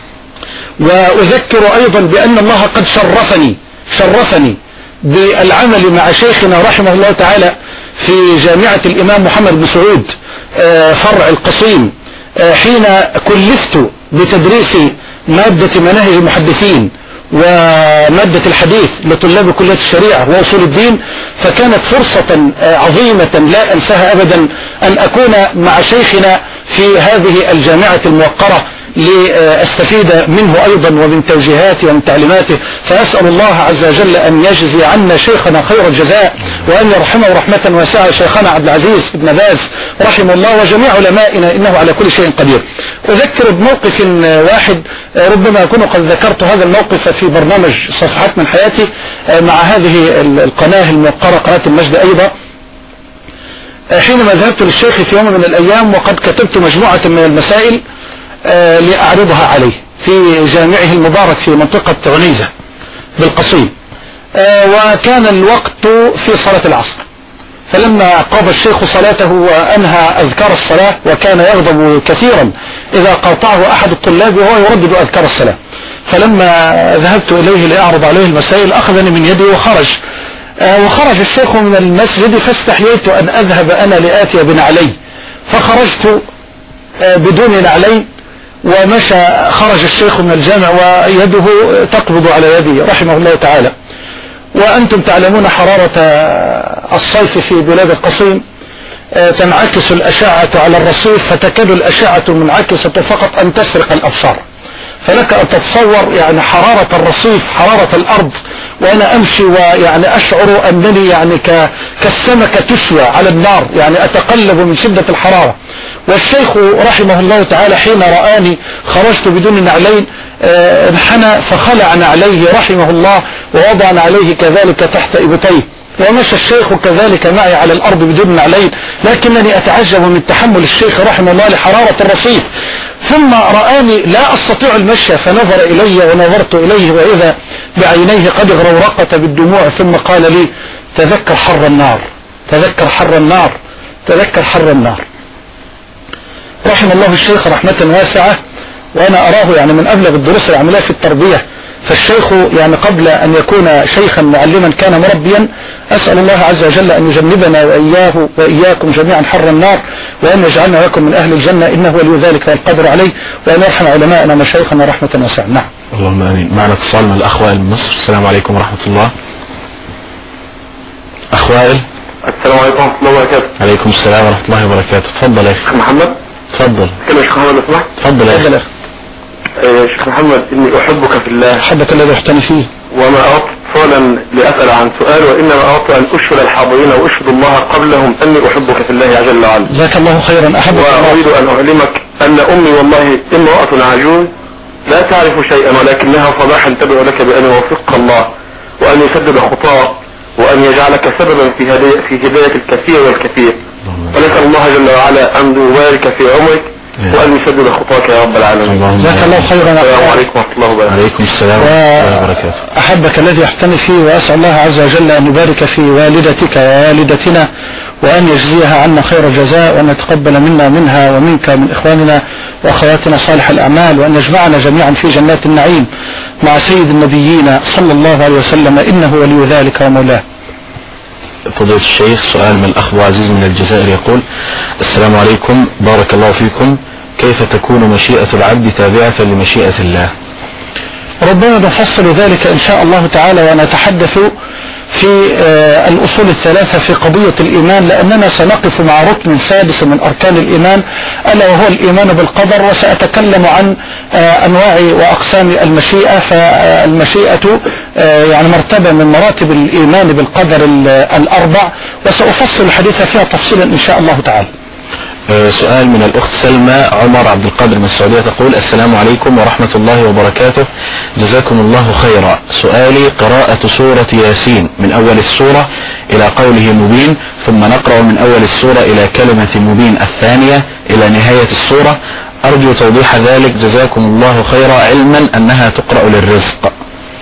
وأذكر أيضا بأن الله قد شرفني بالعمل مع شيخنا رحمه الله تعالى في جامعة الإمام محمد بن سعود فرع القصيم، حين كلفت بتدريس مادة مناهج المحدثين ومادة الحديث لطلاب كلية الشريعة وأصول الدين. فكانت فرصة عظيمة لا أنساها أبدا أن أكون مع شيخنا في هذه الجامعة الموقرة لأستفيد منه أيضا ومن توجيهاته ومن تعليماته. فأسأل الله عز وجل أن يجزي عنا شيخنا خير الجزاء، وأن يرحمه رحمة واسعة شيخنا عبد العزيز بن باز رحمه الله وجميع علمائنا، إنه على كل شيء قدير. أذكر بموقف واحد، ربما أكون قد ذكرت هذا الموقف في برنامج صفحات من حياتي مع هذه القناة الموقرة قناة المجد أيضا، حينما ذهبت للشيخ في يوم من الأيام وقد كتبت مجموعة من المسائل لأعرضها عليه في جامعه المبارك في منطقة عنيزة بالقصيم. وكان الوقت في صلاة العصر، فلما قضى الشيخ صلاته وأنهى أذكار الصلاة، وكان يغضب كثيرا إذا قاطعه أحد الطلاب وهو يردد أذكار الصلاة، فلما ذهبت إليه لأعرض عليه المسائل أخذني من يدي وخرج الشيخ من المسجد، فاستحييت أن أذهب أنا لآتي بنعلي، فخرجت بدون نعلي، خرج الشيخ من الجامع ويده تقبض على يدي رحمه الله تعالى. وأنتم تعلمون حرارة الصيف في بلاد القصيم، تنعكس الأشعة على الرصيف فتكاد الأشعة منعكسة فقط أن تسرق الأبصار، فلك أن تتصور يعني حرارة الرصيف، حرارة الأرض، وأنا أمشي ويعني أشعر أنني يعني كالسمكة تشوى على النار، يعني أتقلب من شدة الحرارة. والشيخ رحمه الله تعالى حين رآني خرجت بدون نعلين انحنى فخلع نعليه رحمه الله ووضع نعليه كذلك تحت إبطيه، ومشى الشيخ كذلك معي على الأرض بدون نعلين، لكنني أتعجب من تحمل الشيخ رحمه الله لحرارة الرصيف. ثم رآني لا أستطيع المشي فنظر إلي ونظرت إليه وإذا بعينيه قد غرورقت بالدموع، ثم قال لي: تذكر حر النار، تذكر حر النار، تذكر حر النار. رحم الله الشيخ رحمة واسعة، وأنا أراه يعني من أبلغ الدروس العملية في التربية. فالشيخ يعني قبل أن يكون شيخا معلما كان مربيا. أسأل الله عز وجل أن يجنبنا وإياه وإياكم جميعا حر النار، وأن يجعلنا ويكم من أهل الجنة، إنه ولي ذلك والقدر عليه، وأن يرحم علماءنا ومشايخنا رحمة واسعة. نعم. اللهم آمين. معنا اتصال من الأخ وائل من مصر. السلام عليكم ورحمة الله. أخ وائل. السلام عليكم ورحمة الله وبركاته. عليكم السلام ورحمة الله وبركاته. تفضل يا شيخ محمد. تفضل. كلمة شيخ محمد لو سمحت. تفضل يا شيخ. شيخ محمد، إني أحبك في الله. أحبك الذي أحتني فيه. وما أردت اتصالا لأسأل عن سؤال، وإنما أردت أن أشهد الحاضرين وأشهد الله قبلهم أني أحبك في الله جل وعلا. جزاك الله خيرا. أحبك الله. وأريد أن أعلمك أن أمي والله امرأة عجوز لا تعرف شيئا، ولكنها صباحا تدعو لك بأن يوفقك الله وأن يسدد خطاك وأن يجعلك سببا في هداية الكثير والكثير. ونسأل الله جل وعلا أن يبارك في عمرك وأن يسدد خطاك يا رب العالمين. جزاك الله خيرا. السلام عليكم ورحمة الله وبركاته. عليكم السلام ورحمة الله وبركاته. أحبك الذي أحتني فيه، وأسأل الله عز وجل أن يبارك في والدتك ووالدتنا، وأن يجزيها عنا خير الجزاء، وأن يتقبل منا منها ومنك من إخواننا وأخواتنا صالح الأعمال، وأن يجمعنا جميعا في جنات النعيم مع سيد النبيين صلى الله عليه وسلم، إنه ولي ذلك ومولاه. فضيلة الشيخ، سؤال من الأخ عزيز من الجزائر يقول: السلام عليكم، بارك الله فيكم، كيف تكون مشيئة العبد تابعة لمشيئة الله؟ ربنا نفصل ذلك إن شاء الله تعالى، ونتحدث في الأصول الثلاثة في قضية الإيمان، لأننا سنقف مع ركن سادس من أركان الإيمان، ألا وهو الإيمان بالقدر، وسأتكلم عن أنواع وأقسام المشيئة. فالمشيئة يعني مرتبة من مراتب الإيمان بالقدر الأربع، وسأفصل الحديث فيها تفصيلا إن شاء الله تعالى. سؤال من الأخت سلمى عمر عبد القادر من السعودية تقول: السلام عليكم ورحمة الله وبركاته، جزاكم الله خيرا. سؤالي: قراءة سورة ياسين من أول السورة إلى قوله مبين، ثم نقرأ من أول السورة إلى كلمة مبين الثانية إلى نهاية السورة، أرجو توضيح ذلك جزاكم الله خيرا، علما أنها تقرأ للرزق.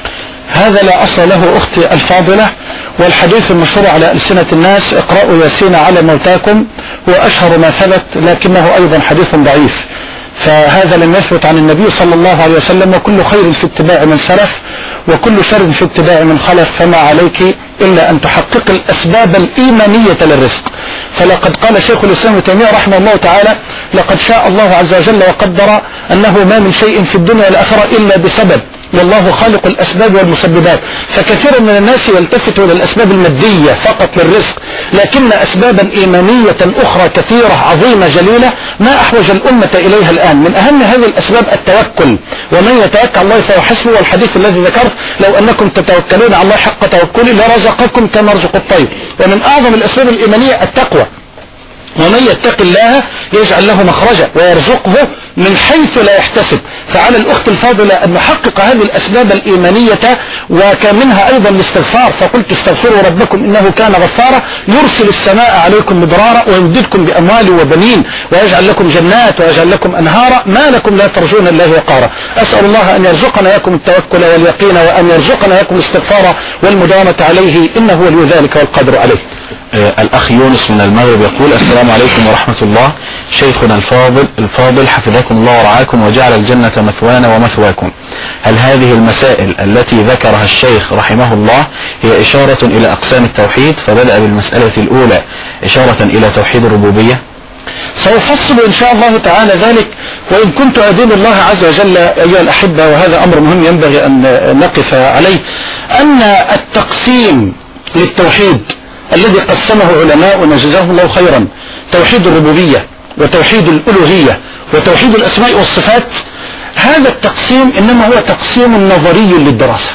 هذا لا أصل له أختي الفاضلة، والحديث المشهور على ألسنة الناس: اقرأوا ياسين على موتاكم، هو أشهر ما ثبت، لكنه أيضا حديث ضعيف، فهذا لم يثبت عن النبي صلى الله عليه وسلم. وكل خير في اتباع من سلف، وكل شر في اتباع من خلف، فما عليك إلا أن تحقق الأسباب الإيمانية للرزق. فلقد قال شيخ الإسلام ابن تيمية رحمه الله تعالى: لقد شاء الله عز وجل وقدر أنه ما من شيء في الدنيا والآخرة إلا بسبب، والله خالق الأسباب والمسببات. فكثير من الناس يلتفتوا إلى الأسباب المادية فقط للرزق، لكن أسبابا إيمانية أخرى كثيرة عظيمة جليلة ما أحوج الأمة إليها الآن. من أهم هذه الأسباب التوكل، ومن يتوكل الله فهو حسبه، والحديث الذي ذكرت: لو أنكم تتوكلون على الله حق توكله لرزقكم كما يرزق الطير. ومن أعظم الأسباب الإيمانية التقوى، ومن يتق الله يجعل له مخرجا ويرزقه من حيث لا يحتسب. فعلى الأخت الفاضلة أن نحقق هذه الأسباب الإيمانية، وكمنها أيضا الاستغفار. فقلت استغفروا ربكم إنه كان غفارا يرسل السماء عليكم مدرارا ويمددكم بأموال وبنين ويجعل لكم جنات ويجعل لكم أنهارا ما لكم لا ترجون الله وقارا. أسأل الله أن يرزقنا إياكم التوكل واليقين، وأن يرزقنا إياكم الاستغفار والمداومة عليه، إنه ولي ذلك والقادر عليه. الأخ يونس من المغرب يقول: السلام عليكم ورحمة الله، شيخنا الفاضل حفظكم الله ورعاكم وجعل الجنة مثوانا ومثواكم. هل هذه المسائل التي ذكرها الشيخ رحمه الله هي إشارة إلى أقسام التوحيد، فبدأ بالمسألة الأولى إشارة إلى توحيد الربوبية؟ سأفصل إن شاء الله تعالى ذلك، وإن كنت أدين الله عز وجل أيها الأحبة، وهذا أمر مهم ينبغي أن نقف عليه، أن التقسيم للتوحيد الذي قسمه علماؤنا جزاهم الله خيرا، توحيد الربوبية وتوحيد الألوهية وتوحيد الأسماء والصفات، هذا التقسيم إنما هو تقسيم نظري للدراسة،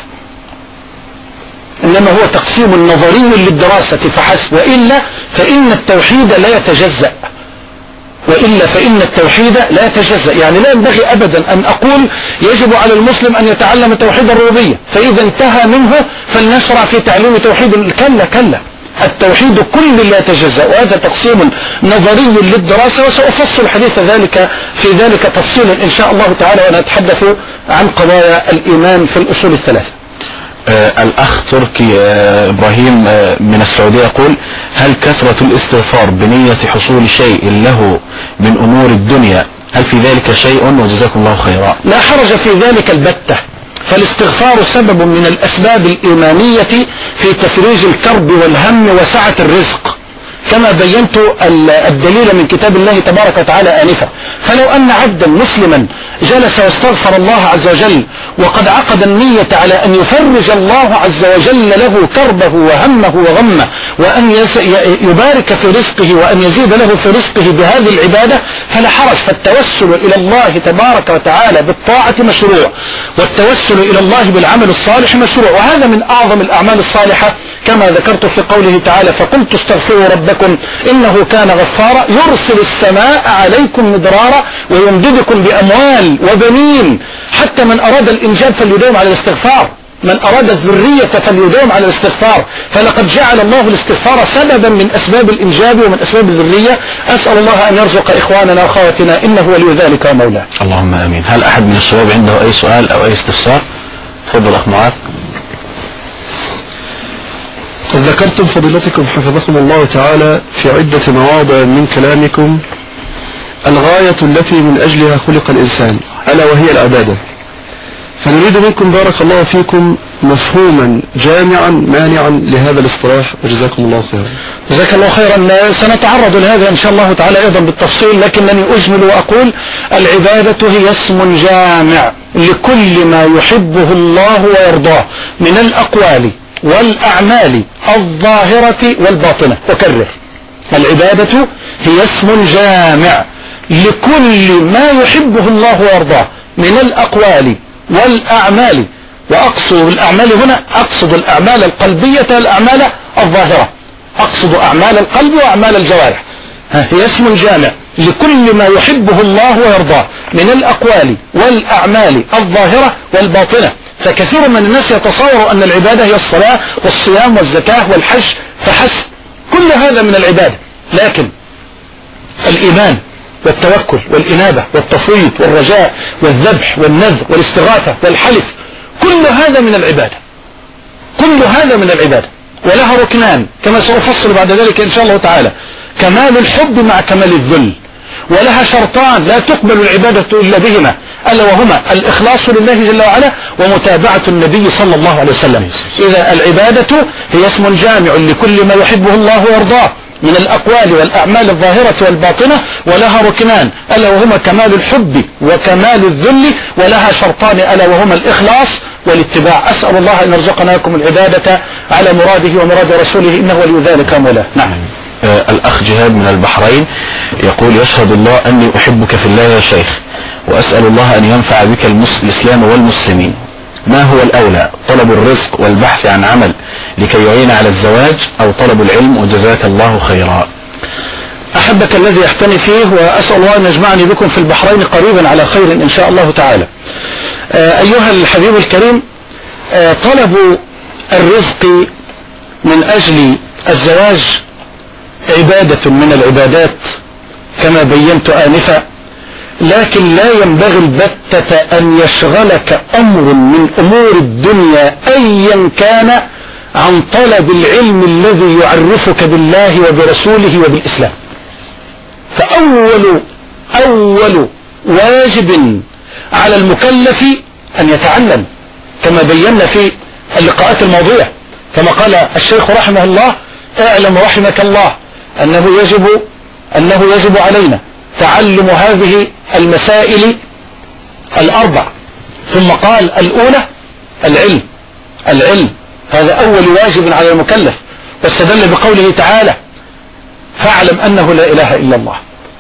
إنما هو تقسيم نظري للدراسة فحسب، وإلا فإن التوحيد لا يتجزأ، وإلا فإن التوحيد لا يتجزأ. يعني لا ينبغي أبدا أن أقول يجب على المسلم أن يتعلم توحيد الربوبية فإذا انتهى منه فلنشرع في تعليم توحيد. كلا، التوحيد كل لا يتجزأ، وهذا تقسيم نظري للدراسة، وسأفصل حديث ذلك في ذلك تفصيلا إن شاء الله تعالى، ونتحدث عن قضايا الإيمان في الأصول الثلاثة. الأخ تركي إبراهيم من السعودية يقول: هل كثرة الاستغفار بنية حصول شيء له من أمور الدنيا هل في ذلك شيء؟ وجزاكم الله خيرا. لا حرج في ذلك البتة، فالاستغفار سبب من الأسباب الإيمانية في تفريج الكرب والهم وسعة الرزق، كما بينت الدليل من كتاب الله تبارك وتعالى آنفا. فلو أن عبدا مسلما جلس واستغفر الله عز وجل وقد عقد النية على أن يفرج الله عز وجل له كربه وهمه وغمه، وأن يبارك في رزقه وأن يزيد له في رزقه بهذه العبادة، فلا حرج. فالتوسل إلى الله تبارك وتعالى بالطاعة مشروع، والتوسل إلى الله بالعمل الصالح مشروع، وهذا من أعظم الأعمال الصالحة كما ذكرت في قوله تعالى: فقلت استغفروا ربكم إنه كان غفارا يرسل السماء عليكم مدرارا ويمددكم بأموال وبنين. حتى من أراد الإنجاب فليداوم على الاستغفار، من أراد الذرية فليداوم على الاستغفار، فلقد جعل الله الاستغفار سببا من أسباب الإنجاب ومن أسباب الذرية. أسأل الله أن يرزق إخواننا وأخواتنا إنه ولي ذلك ومولاه. اللهم آمين. هل أحد من الشباب عنده أي سؤال أو أي استفسار؟ تفضل أخ معاذ. قد ذكرتم فضيلتكم حفظكم الله تعالى في عدة مواضع من كلامكم الغاية التي من أجلها خلق الإنسان، ألا وهي العبادة، فنريد منكم بارك الله فيكم مفهوما جامعا مانعا لهذا الاصطلاح، وجزاكم الله خيرا. جزاك الله خيرا. سنتعرض لهذا إن شاء الله تعالى أيضا بالتفصيل، لكنني أجمل وأقول: العبادة هي اسم جامع لكل ما يحبه الله ويرضاه من الأقوال والأعمال الظاهرة والباطنة. أكرر: العبادة هي اسم جامع لكل ما يحبه الله ويرضاه من الأقوال والأعمال، وأقصد بالأعمال هنا أقصد الأعمال القلبية والأعمال الظاهرة، أقصد أعمال القلب وأعمال الجوارح. هي اسم جامع لكل ما يحبه الله ويرضاه من الأقوال والأعمال الظاهرة والباطنة. فكثير من الناس يتصور أن العبادة هي الصلاة والصيام والزكاة والحج فحسب، كل هذا من العبادة، لكن الإيمان والتوكل والإنابة والتفويض والرجاء والذبح والنذر والاستغاثة والحلف، كل هذا من العبادة، كل هذا من العبادة، ولها ركنان كما سأفصل بعد ذلك إن شاء الله تعالى: كمال الحب مع كمال الذل، ولها شرطان لا تقبل العبادة إلا بهما، ألا وهما الإخلاص لله جل وعلا ومتابعة النبي صلى الله عليه وسلم. إذا العبادة هي اسم جامع لكل ما يحبه الله ويرضاه من الأقوال والأعمال الظاهرة والباطنة، ولها ركنان ألا وهما كمال الحب وكمال الذل، ولها شرطان ألا وهما الإخلاص والاتباع. أسأل الله أن يرزقنا لكم العبادة على مراده ومراد رسوله إنه ولي ذلك ومولاه. نعم. الأخ جهاد من البحرين يقول: يشهد الله أني أحبك في الله يا شيخ، وأسأل الله أن ينفع بك الإسلام والمسلمين. ما هو الأولى، طلب الرزق والبحث عن عمل لكي يعين على الزواج، أو طلب العلم؟ وجزاك الله خيرا. أحبك الذي يحتني فيه، وأسأل الله أن يجمعني بكم في البحرين قريبا على خير إن شاء الله تعالى. أيها الحبيب الكريم، طلب الرزق من أجل الزواج عبادة من العبادات كما بينت آنفا، لكن لا ينبغي البتة أن يشغلك أمر من أمور الدنيا أيا كان عن طلب العلم الذي يعرفك بالله وبرسوله وبالإسلام. فأول واجب على المكلف أن يتعلم كما بينا في اللقاءات الماضية، كما قال الشيخ رحمه الله: اعلم رحمك الله أنه يجب علينا تعلم هذه المسائل الأربع. ثم قال: الأولى العلم، هذا أول واجب على المكلف، واستدل بقوله تعالى: فاعلم أنه لا إله إلا الله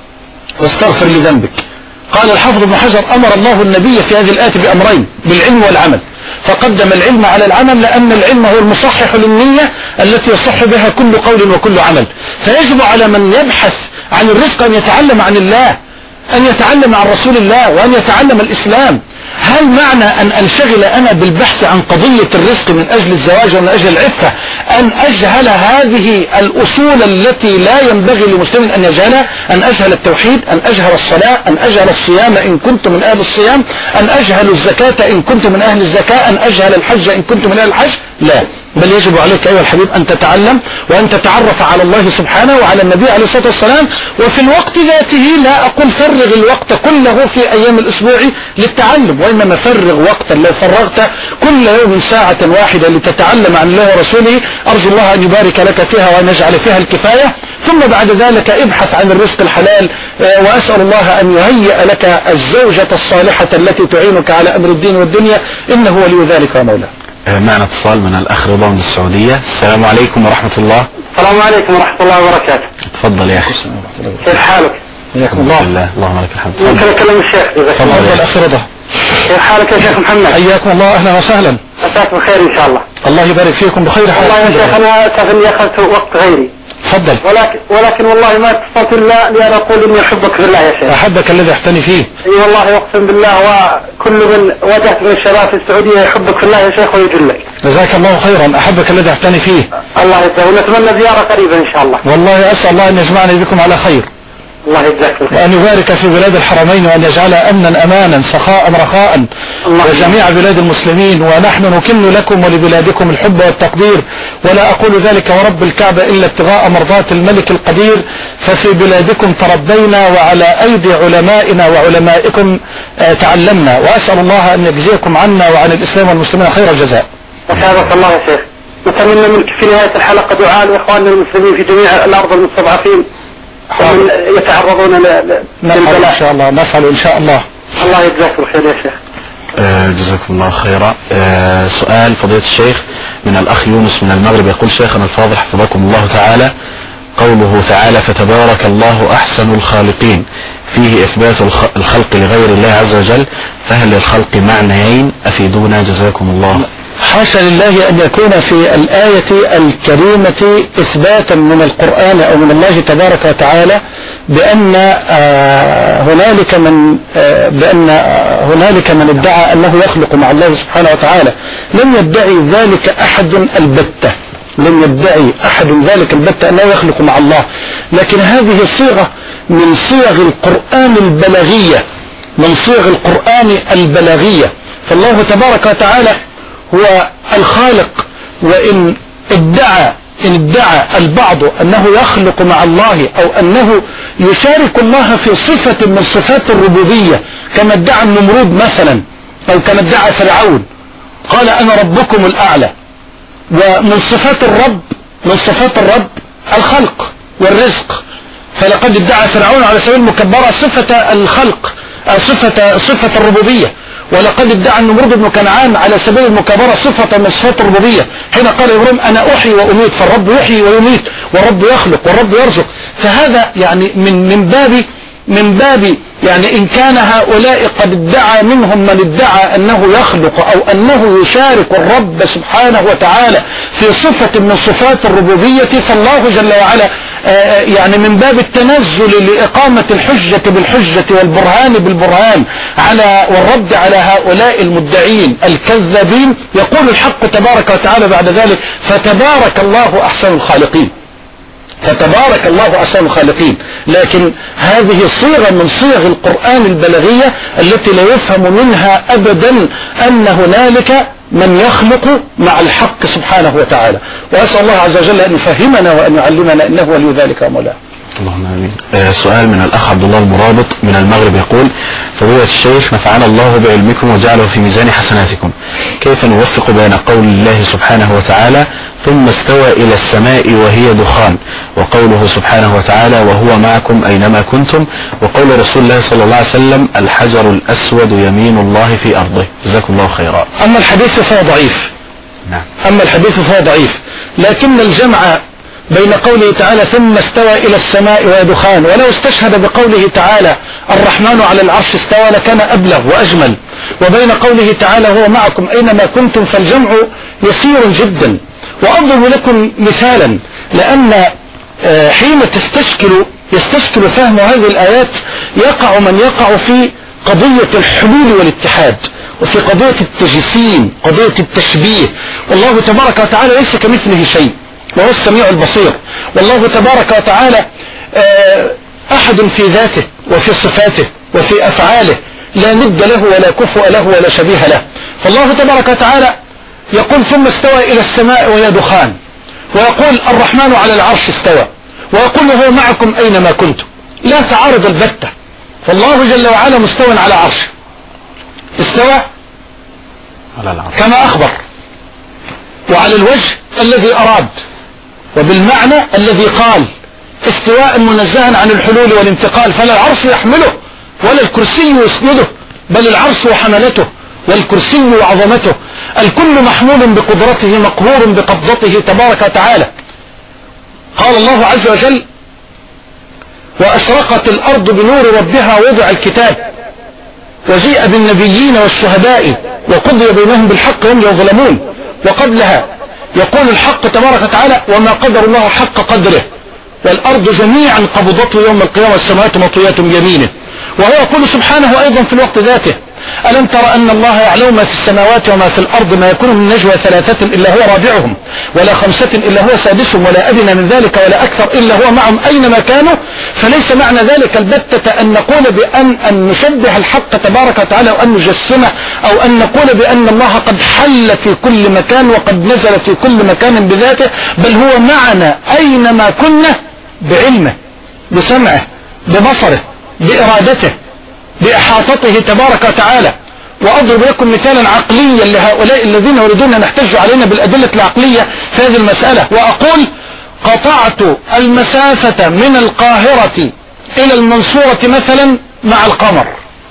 واستغفر لذنبك. قال الحافظ ابن حجر: أمر الله النبي في هذه الآية بأمرين، بالعلم والعمل، فقدم العلم على العمل لأن العلم هو المصحح للنية التي يصح بها كل قول وكل عمل. فيجب على من يبحث عن الرزق أن يتعلم عن الله، أن يتعلم عن رسول الله، وأن يتعلم الإسلام. هل معنى أن أنشغل أنا بالبحث عن قضية الرزق من أجل الزواج ومن أجل العفة أن أجهل هذه الأصول التي لا ينبغي لمسلم أن يجهلها؟ أن أجهل التوحيد، أن أجهل الصلاة، أن أجهل الصيام إن كنت من أهل الصيام، أن أجهل الزكاة إن كنت من أهل الزكاة، أن أجهل الحج إن كنت من أهل الحج؟ لا، بل يجب عليك أيها الحبيب أن تتعلم وأن تتعرف على الله سبحانه وعلى النبي عليه الصلاة والسلام. وفي الوقت ذاته لا أقول فرغ الوقت كله في أيام الأسبوع للتعلم، وإنما فرغ وقتا. لو فرغت كل يوم ساعة واحدة لتتعلم عن الله ورسوله، أرجو الله أن يبارك لك فيها وأن يجعل فيها الكفاية. ثم بعد ذلك ابحث عن الرزق الحلال، وأسأل الله أن يهيئ لك الزوجة الصالحة التي تعينك على أمر الدين والدنيا، إنه ولي ذلك ومولاه. معنا اتصال من الأخ رضا من السعودية. السلام عليكم ورحمة الله. السلام عليكم ورحمة الله وبركاته. تفضل يا أخي. كيف حالك؟ حياكم الله. اللهم لك الحمد. ممكن أكلم الشيخ؟ تفضل يا أخي رضا. كيف حالك يا شيخ محمد؟ حياكم الله، أهلا وسهلا. أتاك بخير إن شاء الله. الله يبارك فيكم بخير حال. والله يا شيخ أنا أسف إني أخذت وقت غيري. تفضل. ولكن والله ما اتصلت إلا لأن أقول إني أحبك في الله يا شيخ. أحبك الذي أحتني فيه. اي والله أقسم بالله، وكل من واجهت من الشباب في السعودية يحبك في الله يا شيخ ويجلك. جزاك الله خيرا، أحبك الذي أحتني فيه. الله يجزاك، ونتمنى زيارة قريبا إن شاء الله. والله أسأل الله أن يجمعني بكم على خير، الله يجزاك الخير، وأن يبارك في بلاد الحرمين، وأن يجعلها أمنا أمانا سخاء رخاء، وجميع بلاد المسلمين. ونحن نكن لكم ولبلادكم الحب والتقدير، ولا أقول ذلك ورب الكعبة إلا ابتغاء مرضات الملك القدير. ففي بلادكم تربينا، وعلى أيدي علمائنا وعلمائكم تعلمنا، وأسأل الله أن يجزيكم عنا وعن الإسلام والمسلمين خير الجزاء. أسعدك الله يا شيخ. نتمنى منك في نهاية الحلقة دعاء لإخواننا المسلمين في جميع الأرض المستضعفين ومن يتعرضون للبلاء. إن شاء الله نفعل إن شاء الله. الله يجزاك الخير يا شيخ. جزاكم الله خيرا. سؤال فضيلة الشيخ من الأخ يونس من المغرب، يقول: شيخنا الفاضل حفظكم الله تعالى، قوله تعالى: فتبارك الله أحسن الخالقين، فيه إثبات الخلق لغير الله عز وجل، فهل للخلق معنيين؟ أفيدونا جزاكم الله. حاشا لله أن يكون في الآية الكريمة إثباتا من القرآن أو من الله تبارك وتعالى بأن هنالك من ادعى أنه يخلق مع الله سبحانه وتعالى. لم يدعي ذلك أحد البتة، لم يدعي أحد ذلك البتة أنه يخلق مع الله، لكن هذه صيغة من صيغ القرآن البلاغية، من صيغ القرآن البلاغية. فالله تبارك وتعالى هو الخالق، وإن ادعى البعض أنه يخلق مع الله أو أنه يشارك الله في صفة من صفات الربوبية كما ادعى النمرود مثلا، أو كما ادعى فرعون قال أنا ربكم الأعلى. ومن صفات الرب الخلق والرزق، فلقد ادعى فرعون على سبيل المكبرة صفة الخلق، صفة الربوبية، ولقد ادعى النمرود بن كنعان على سبيل المكابرة صفة من صفات الربوبية حين قال إبراهيم أنا أحيي وأميت، فالرب يحيي ويميت، والرب يخلق والرب يرزق. فهذا يعني من باب من باب يعني إن كان هؤلاء قد ادعى منهم من ادعى أنه يخلق أو أنه يشارك الرب سبحانه وتعالى في صفة من صفات الربوبية، فالله جل وعلا يعني من باب التنزل لإقامة الحجة بالحجة والبرهان بالبرهان والرد على هؤلاء المدعين الكذابين، يقول الحق تبارك وتعالى بعد ذلك: فتبارك الله أحسن الخالقين. فتبارك الله أحسن الخالقين. لكن هذه صيغة من صيغ القرآن البلاغية التي لا يفهم منها أبدا أن هنالك من يخلق مع الحق سبحانه وتعالى. وأسأل الله عز وجل أن يفهمنا وأن يعلمنا، إنه ولي ذلك ومولاه. اللهم امين. سؤال من الاخ عبد الله المرابط من المغرب يقول: فضيلة الشيخ، نفعنا الله بعلمكم وجعله في ميزان حسناتكم، كيف نوفق بين قول الله سبحانه وتعالى ثم استوى الى السماء وهي دخان، وقوله سبحانه وتعالى وهو معكم اينما كنتم، وقول رسول الله صلى الله عليه وسلم الحجر الاسود يمين الله في ارضه؟ جزاكم الله خيرا. اما الحديث فهو ضعيف. نعم. اما الحديث فهو ضعيف، لكن الجمع بين قوله تعالى ثم استوى إلى السماء وهي دخان، ولو استشهد بقوله تعالى الرحمن على العرش استوى لكان أبلغ وأجمل، وبين قوله تعالى هو معكم أينما كنتم، فالجمع يسير جدا. وأضرب لكم مثالا، لأن حين يستشكل فهم هذه الآيات يقع من يقع في قضية الحلول والاتحاد، وفي قضية التجسيم، قضية التشبيه. والله تبارك وتعالى ليس كمثله شيء وهو السميع البصير، والله تبارك وتعالى أحد في ذاته وفي صفاته وفي أفعاله، لا ند له ولا كفؤ له ولا شبيه له. فالله تبارك وتعالى يقول ثم استوى إلى السماء وهي دخان، ويقول الرحمن على العرش استوى، ويقول هو معكم أينما كنتم. لا تعارض البتة، فالله جل وعلا مستوى على عرشه، استوى كما أخبر، وعلى الوجه الذي أراد، وبالمعنى الذي قال، استواء منزها عن الحلول والانتقال، فلا العرش يحمله ولا الكرسي يسنده، بل العرش وحملته والكرسي وعظمته، الكل محمول بقدرته مقهور بقبضته تبارك وتعالى. قال الله عز وجل وأشرقت الأرض بنور ربها ووضع الكتاب وجيء بالنبيين والشهداء وقضي بينهم بالحق وهم يظلمون. وقبلها يقول الحق تبارك وتعالى وما قدر الله حق قدره والأرض جميعا قبضته يوم القيامة والسماوات مطويات بيمينه. وهو يقول سبحانه أيضا في الوقت ذاته ألم تر أن الله يعلم ما في السماوات وما في الأرض ما يكون من نجوى ثلاثة إلا هو رابعهم ولا خمسة إلا هو سادسهم ولا أدنى من ذلك ولا أكثر إلا هو معهم أينما كانوا. فليس معنى ذلك البتة أن نقول أن نشبه الحق تبارك وتعالى وأن نجسمه أو أن نقول بأن الله قد حل في كل مكان وقد نزل في كل مكان بذاته، بل هو معنا أينما كنا بعلمه بسمعه ببصره بإرادته بإحاطته تبارك وتعالى. وأضرب لكم مثالا عقليا لهؤلاء الذين يريدون أن يحتجوا علينا بالأدلة العقلية في هذه المسألة، وأقول قطعت المسافة من القاهرة إلى المنصورة مثلا مع القمر،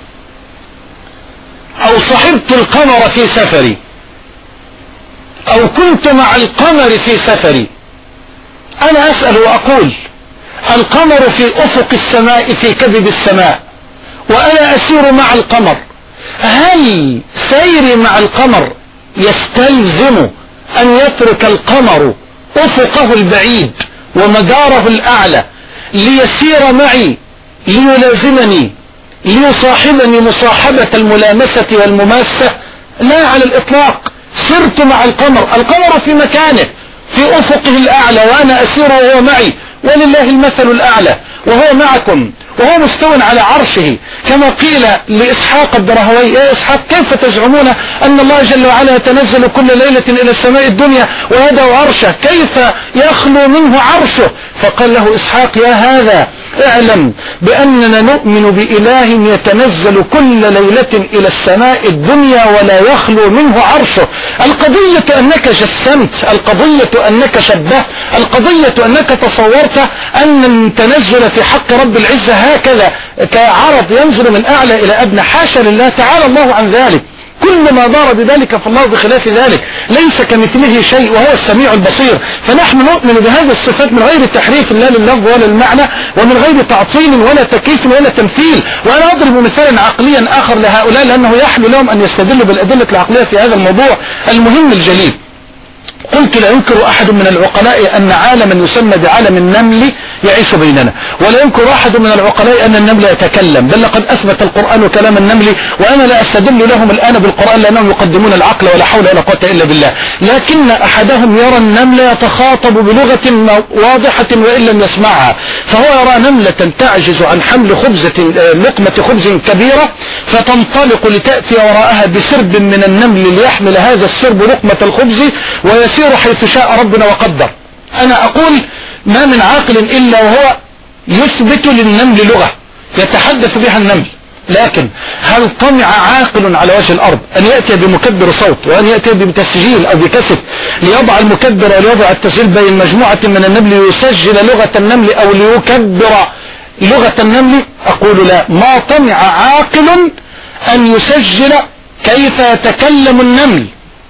أو صحبت القمر في سفري، أو كنت مع القمر في سفري. أنا أسأل وأقول القمر في أفق السماء في كبد السماء وأنا أسير مع القمر، هل سيري مع القمر يستلزم أن يترك القمر أفقه البعيد ومداره الأعلى ليسير معي ليلازمني ليصاحبني مصاحبة الملامسة والمماسة؟ لا على الإطلاق. سرت مع القمر، القمر في مكانه في أفقه الأعلى وأنا أسير وهو معي، ولله المثل الأعلى، وهو معكم وهو مستوى على عرشه. كما قيل لإسحاق الدرهوي يا إسحاق كيف تزعمون أن الله جل وعلا يتنزل كل ليلة إلى السماء الدنيا ويدعو عرشه، كيف يخلو منه عرشه؟ فقال له إسحاق يا هذا اعلم بأننا نؤمن بإله يتنزل كل ليلة إلى السماء الدنيا ولا يخلو منه عرشه. القضية أنك جسمت، القضية أنك شبهت، القضية أنك تصورت أن التنزل في حق رب العزة هكذا كعرض ينزل من أعلى إلى أدنى. حاشا لله، تعالى الله عن ذلك. كل ما دار بذلك فالله بخلاف ذلك، ليس كمثله شيء وهو السميع البصير. فنحن نؤمن بهذه الصفات من غير تحريف لا لللفظ ولا للمعنى، ومن غير تعطيل ولا تكييف ولا تمثيل. وأنا أضرب مثالا عقليا آخر لهؤلاء لأنه يحلو لهم أن يستدلوا بالأدلة العقلية في هذا الموضوع المهم الجليل. قلت لا ينكر أحد من العقلاء أن عالما يسمى بعالم النمل يعيش بيننا، ولا ينكر أحد من العقلاء أن النمل يتكلم، بل لقد أثبت القرآن كلام النمل، وأنا لا أستدل لهم الآن بالقرآن لأنهم يقدمون العقل ولا حول ولا قوة إلا بالله. لكن أحدهم يرى النمل يتخاطب بلغة واضحة وإن لم يسمعها، فهو يرى نملة تعجز عن حمل لقمة خبز كبيرة فتنطلق لتأتي وراءها بسرب من النمل ليحمل هذا السرب لقمة الخبز ويسير حيث شاء ربنا وقدر. أنا أقول ما من عاقل إلا وهو يثبت للنمل لغة يتحدث بها النمل، لكن هل طمع عاقل على وجه الأرض أن يأتي بمكبر صوت وأن يأتي بتسجيل أو بكسف ليضع المكبر وليضع التسجيل بين مجموعة من النمل ليسجل لغة النمل أو ليكبر لغة النمل؟ أقول لا. ما طمع عاقل أن يسجل كيف يتكلم النمل.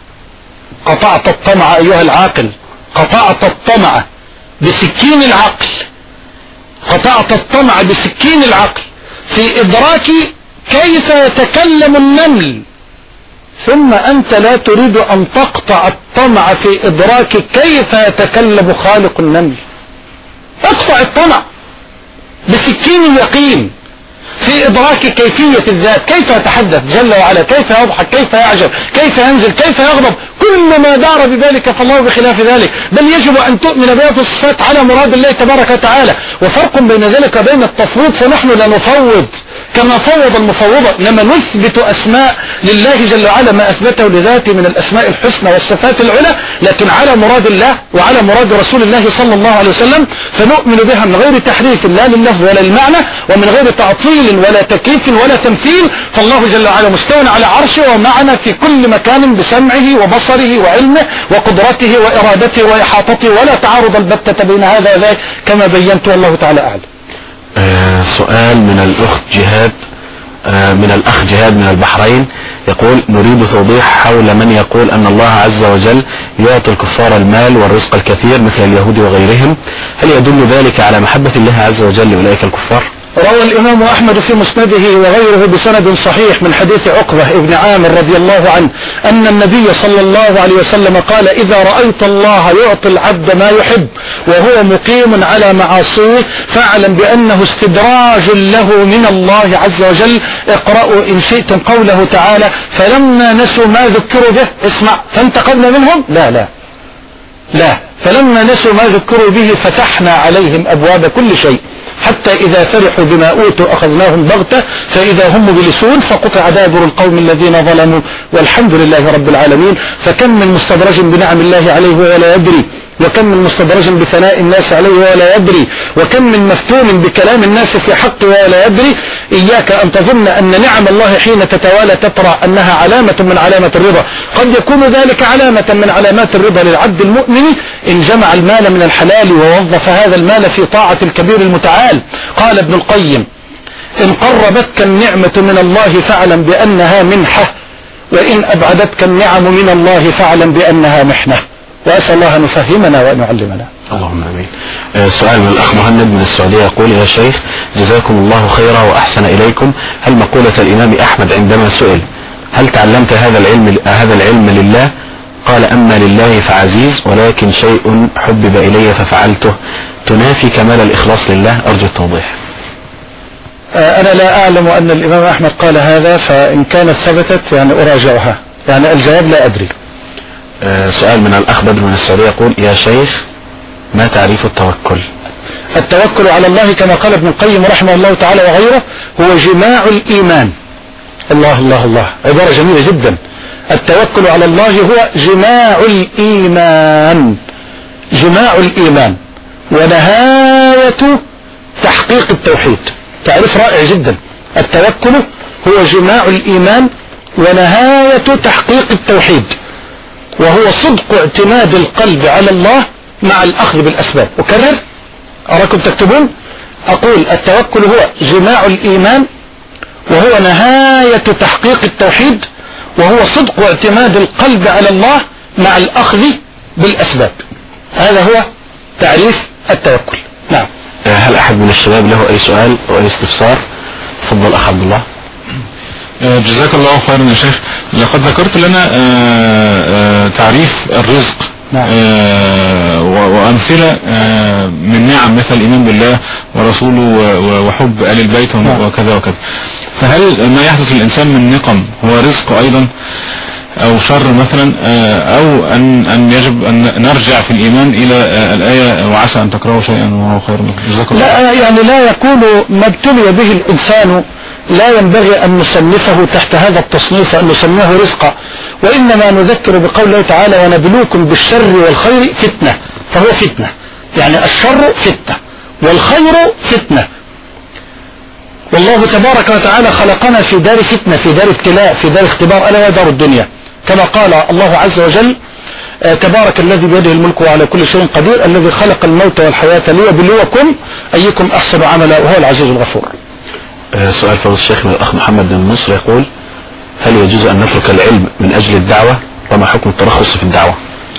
قطعت الطمع أيها العاقل، قطعت الطمع بسكين العقل، قطعت الطمع بسكين العقل في إدراك كيف يتكلم النمل، ثم أنت لا تريد أن تقطع الطمع في إدراك كيف يتكلم خالق النمل. اقطع الطمع بسكين اليقين في إدراك كيفية الذات، كيف يتحدث جل وعلا، كيف يضحك، كيف يعجب، كيف ينزل، كيف يغضب، كل ما دار بذلك فالله بخلاف ذلك. بل يجب أن تؤمن بهذه الصفات على مراد الله تبارك وتعالى. وفرق بين ذلك وبين التفويض، فنحن لا نفوض كما فوض المفوضة، إنما نثبت أسماء لله جل وعلا ما أثبته لذاته من الأسماء الحسنى والصفات العلى، لكن على مراد الله وعلى مراد رسول الله صلى الله عليه وسلم، فنؤمن بها من غير تحريف لا لللفظ ولا للمعنى، ومن غير تعطيل ولا تكييف ولا تمثيل. فالله جل وعلا مستوى على عرشه ومعنا في كل مكان بسمعه وبصره وعلمه وقدرته وإرادته وإحاطته، ولا تعارض البتة بين هذا وذاك كما بينت، والله تعالى أعلم. سؤال من الأخت جهاد من الأخ جهاد من البحرين، يقول: نريد توضيح حول من يقول أن الله عز وجل يعطي الكفار المال والرزق الكثير مثل اليهود وغيرهم، هل يدل ذلك على محبة الله عز وجل لأولئك الكفار؟ روى الإمام أحمد في مسنده وغيره بسند صحيح من حديث عقبة ابن عامر رضي الله عنه أن النبي صلى الله عليه وسلم قال: إذا رأيت الله يعطي العبد ما يحب وهو مقيم على معاصيه فاعلم بأنه استدراج له من الله عز وجل. اقرأوا إن شئتم قوله تعالى: فلما نسوا ما ذكروا به، اسمع، فانتقمنا منهم، لا فلما نسوا ما ذكروا به فتحنا عليهم أبواب كل شيء حتى إذا فرحوا بما أوتوا أخذناهم بغتة فإذا هم مبلسون فقطع دابر القوم الذين ظلموا والحمد لله رب العالمين. فكم من مستدرج بنعم الله عليه ولا يدري، وكم من مستدرج بثناء الناس عليه ولا يدري، وكم من مفتون بكلام الناس في حقه ولا يدري. إياك أن تظن أن نعم الله حين تتوالى تترى أنها علامة من علامة الرضا، قد يكون ذلك علامة من علامات الرضا للعبد المؤمن إن جمع المال من الحلال ووظف هذا المال في طاعة الكبير المتعال. قال ابن القيم: إن قربتك النعمة من الله فاعلم بأنها منحة، وإن أبعدتك النعم من الله فاعلم بأنها محنة. وأسأل الله أن يفهمنا وأن يعلمنا. اللهم امين. سؤال من الاخ مهند من السعودية يقول: يا شيخ جزاكم الله خيرا واحسن اليكم، هل مقولة الامام احمد عندما سئل: هل تعلمت هذا العلم لله؟ قال: اما لله فعزيز، ولكن شيء حبب الي ففعلته، تنافي كمال الاخلاص لله؟ ارجو التوضيح. انا لا اعلم ان الامام احمد قال هذا، فان كانت ثبتت يعني اراجعها، يعني الجواب لا ادري. سؤال من الاخ بدر من السعودية يقول: يا شيخ ما تعريف التوكل؟ التوكل على الله كما قال ابن القيم رحمه الله تعالى وغيره هو جماع الإيمان. الله الله الله، عبارة جميلة جدا. التوكل على الله هو جماع الإيمان، جماع الإيمان ونهاية تحقيق التوحيد. تعريف رائع جدا. التوكل هو جماع الإيمان ونهاية تحقيق التوحيد، وهو صدق اعتماد القلب على الله مع الأخذ بالأسباب. أكرر أراكم تكتبون. أقول: التوكل هو جماع الإيمان، وهو نهاية تحقيق التوحيد، وهو صدق اعتماد القلب على الله مع الأخذ بالأسباب. هذا هو تعريف التوكل. نعم. هل أحد من الشباب له أي سؤال أو أي استفسار؟ تفضل أخ عبد الله. جزاك الله خيرا يا شيخ. لقد ذكرت لنا تعريف الرزق. نعم. وأمثلة من نعم مثل الإيمان بالله ورسوله وحب آل البيت وكذا وكذا. فهل ما يحدث للإنسان من نقم هو رزق أيضا أو شر مثلا، أو أن يجب أن نرجع في الإيمان إلى الآية وعسى أن تكرهوا شيئا وهو خير لكم؟ لا، يعني لا يكون ما ابتلي به الإنسان لا ينبغي أن نصنفه تحت هذا التصنيف أن نسميه رزقا، وإنما نذكر بقول الله تعالى ونبلوكم بالشر والخير فتنة. فهو فتنة، يعني الشر فتنة والخير فتنة. والله تبارك وتعالى خلقنا في دار فتنة، في دار ابتلاء، في دار اختبار، ألا دار الدنيا، كما قال الله عز وجل تبارك الذي بيده الملك وعلى كل شيء قدير الذي خلق الموت والحياة ليبلوكم أيكم أحسن عملا وهو العزيز الغفور. سؤال فضل الشيخ من الأخ محمد بن مصر يقول: هل يجوز أن نترك العلم من أجل الدعوة؟ وما حكم الترخص في الدعوة؟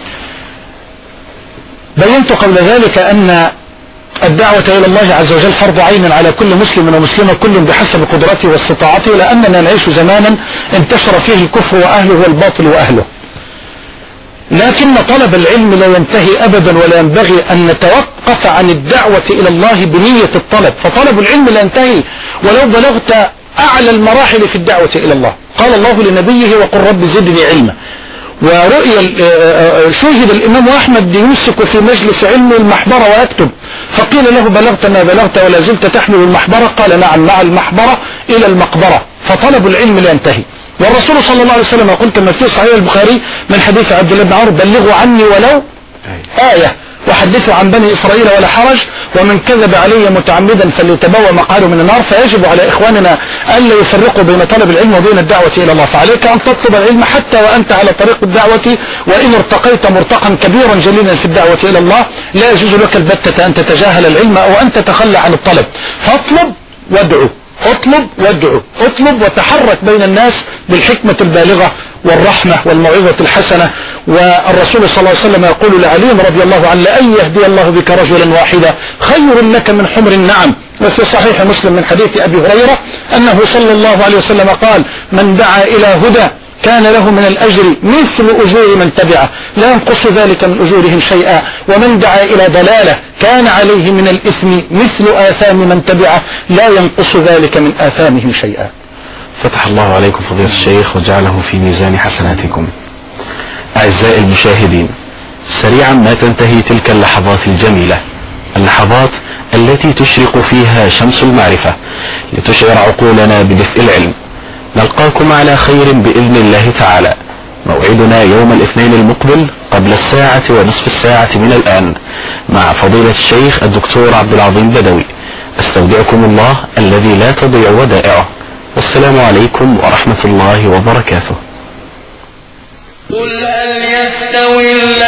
بينت قبل ذلك أن الدعوة إلى الله عز وجل فرض عين على كل مسلم ومسلمة كل بحسب قدرته واستطاعته، لأننا نعيش زمانا انتشر فيه الكفر وأهله والباطل وأهله. لكن طلب العلم لا ينتهي أبدا، ولا ينبغي أن نتوقف عن الدعوة إلى الله بنية الطلب، فطلب العلم لا ينتهي ولو بلغت أعلى المراحل في الدعوة إلى الله. قال الله لنبيه وقل رب زدني علما. ورؤيا شهد الإمام أحمد يمسك في مجلس علم المحبرة ويكتب، فقيل له بلغت ما بلغت ولا زلت تحمل المحبرة؟ قال نعم، مع المحبرة إلى المقبرة. فطلب العلم لا ينتهي. والرسول صلى الله عليه وسلم يقول كما في صحيح البخاري من حديث عبد الله بن عمرو: بلغوا عني ولو آية وحدثوا عن بني إسرائيل ولا حرج، ومن كذب علي متعمدا فليتبوأ مقعده من النار. فيجب على إخواننا ألا يفرقوا بين طلب العلم وبين الدعوة إلى الله، فعليك أن تطلب العلم حتى وأنت على طريق الدعوة، وإن ارتقيت مرتقا كبيرا جليلا في الدعوة إلى الله لا يجوز لك البتة أن تتجاهل العلم أو أن تتخلى عن الطلب. فاطلب وادعو، اطلب وادعو، اطلب وتحرك بين الناس بالحكمة البالغة والرحمة والموعظة الحسنة. والرسول صلى الله عليه وسلم يقول لعلي رضي الله عنه: لأن يهدي الله بك رجلا واحدا خير لك من حمر النعم. وفي صحيح مسلم من حديث أبي هريرة أنه صلى الله عليه وسلم قال: من دعا إلى هدى كان له من الأجر مثل أجور من تبعه لا ينقص ذلك من أجورهم شيئا، ومن دعا إلى ضلالة كان عليه من الإثم مثل آثام من تبعه لا ينقص ذلك من آثامهم شيئا. فتح الله عليكم فضيلة الشيخ وجعله في ميزان حسناتكم. أعزائي المشاهدين، سريعا ما تنتهي تلك اللحظات الجميلة، اللحظات التي تشرق فيها شمس المعرفة لتشعر عقولنا بدفء العلم. نلقاكم على خير بإذن الله تعالى. موعدنا يوم الاثنين المقبل قبل 1:30 من الآن مع فضيلة الشيخ الدكتور عبد العظيم بدوي. استودعكم الله الذي لا تضيع ودائعه، والسلام عليكم ورحمة الله وبركاته. قل هل يستوي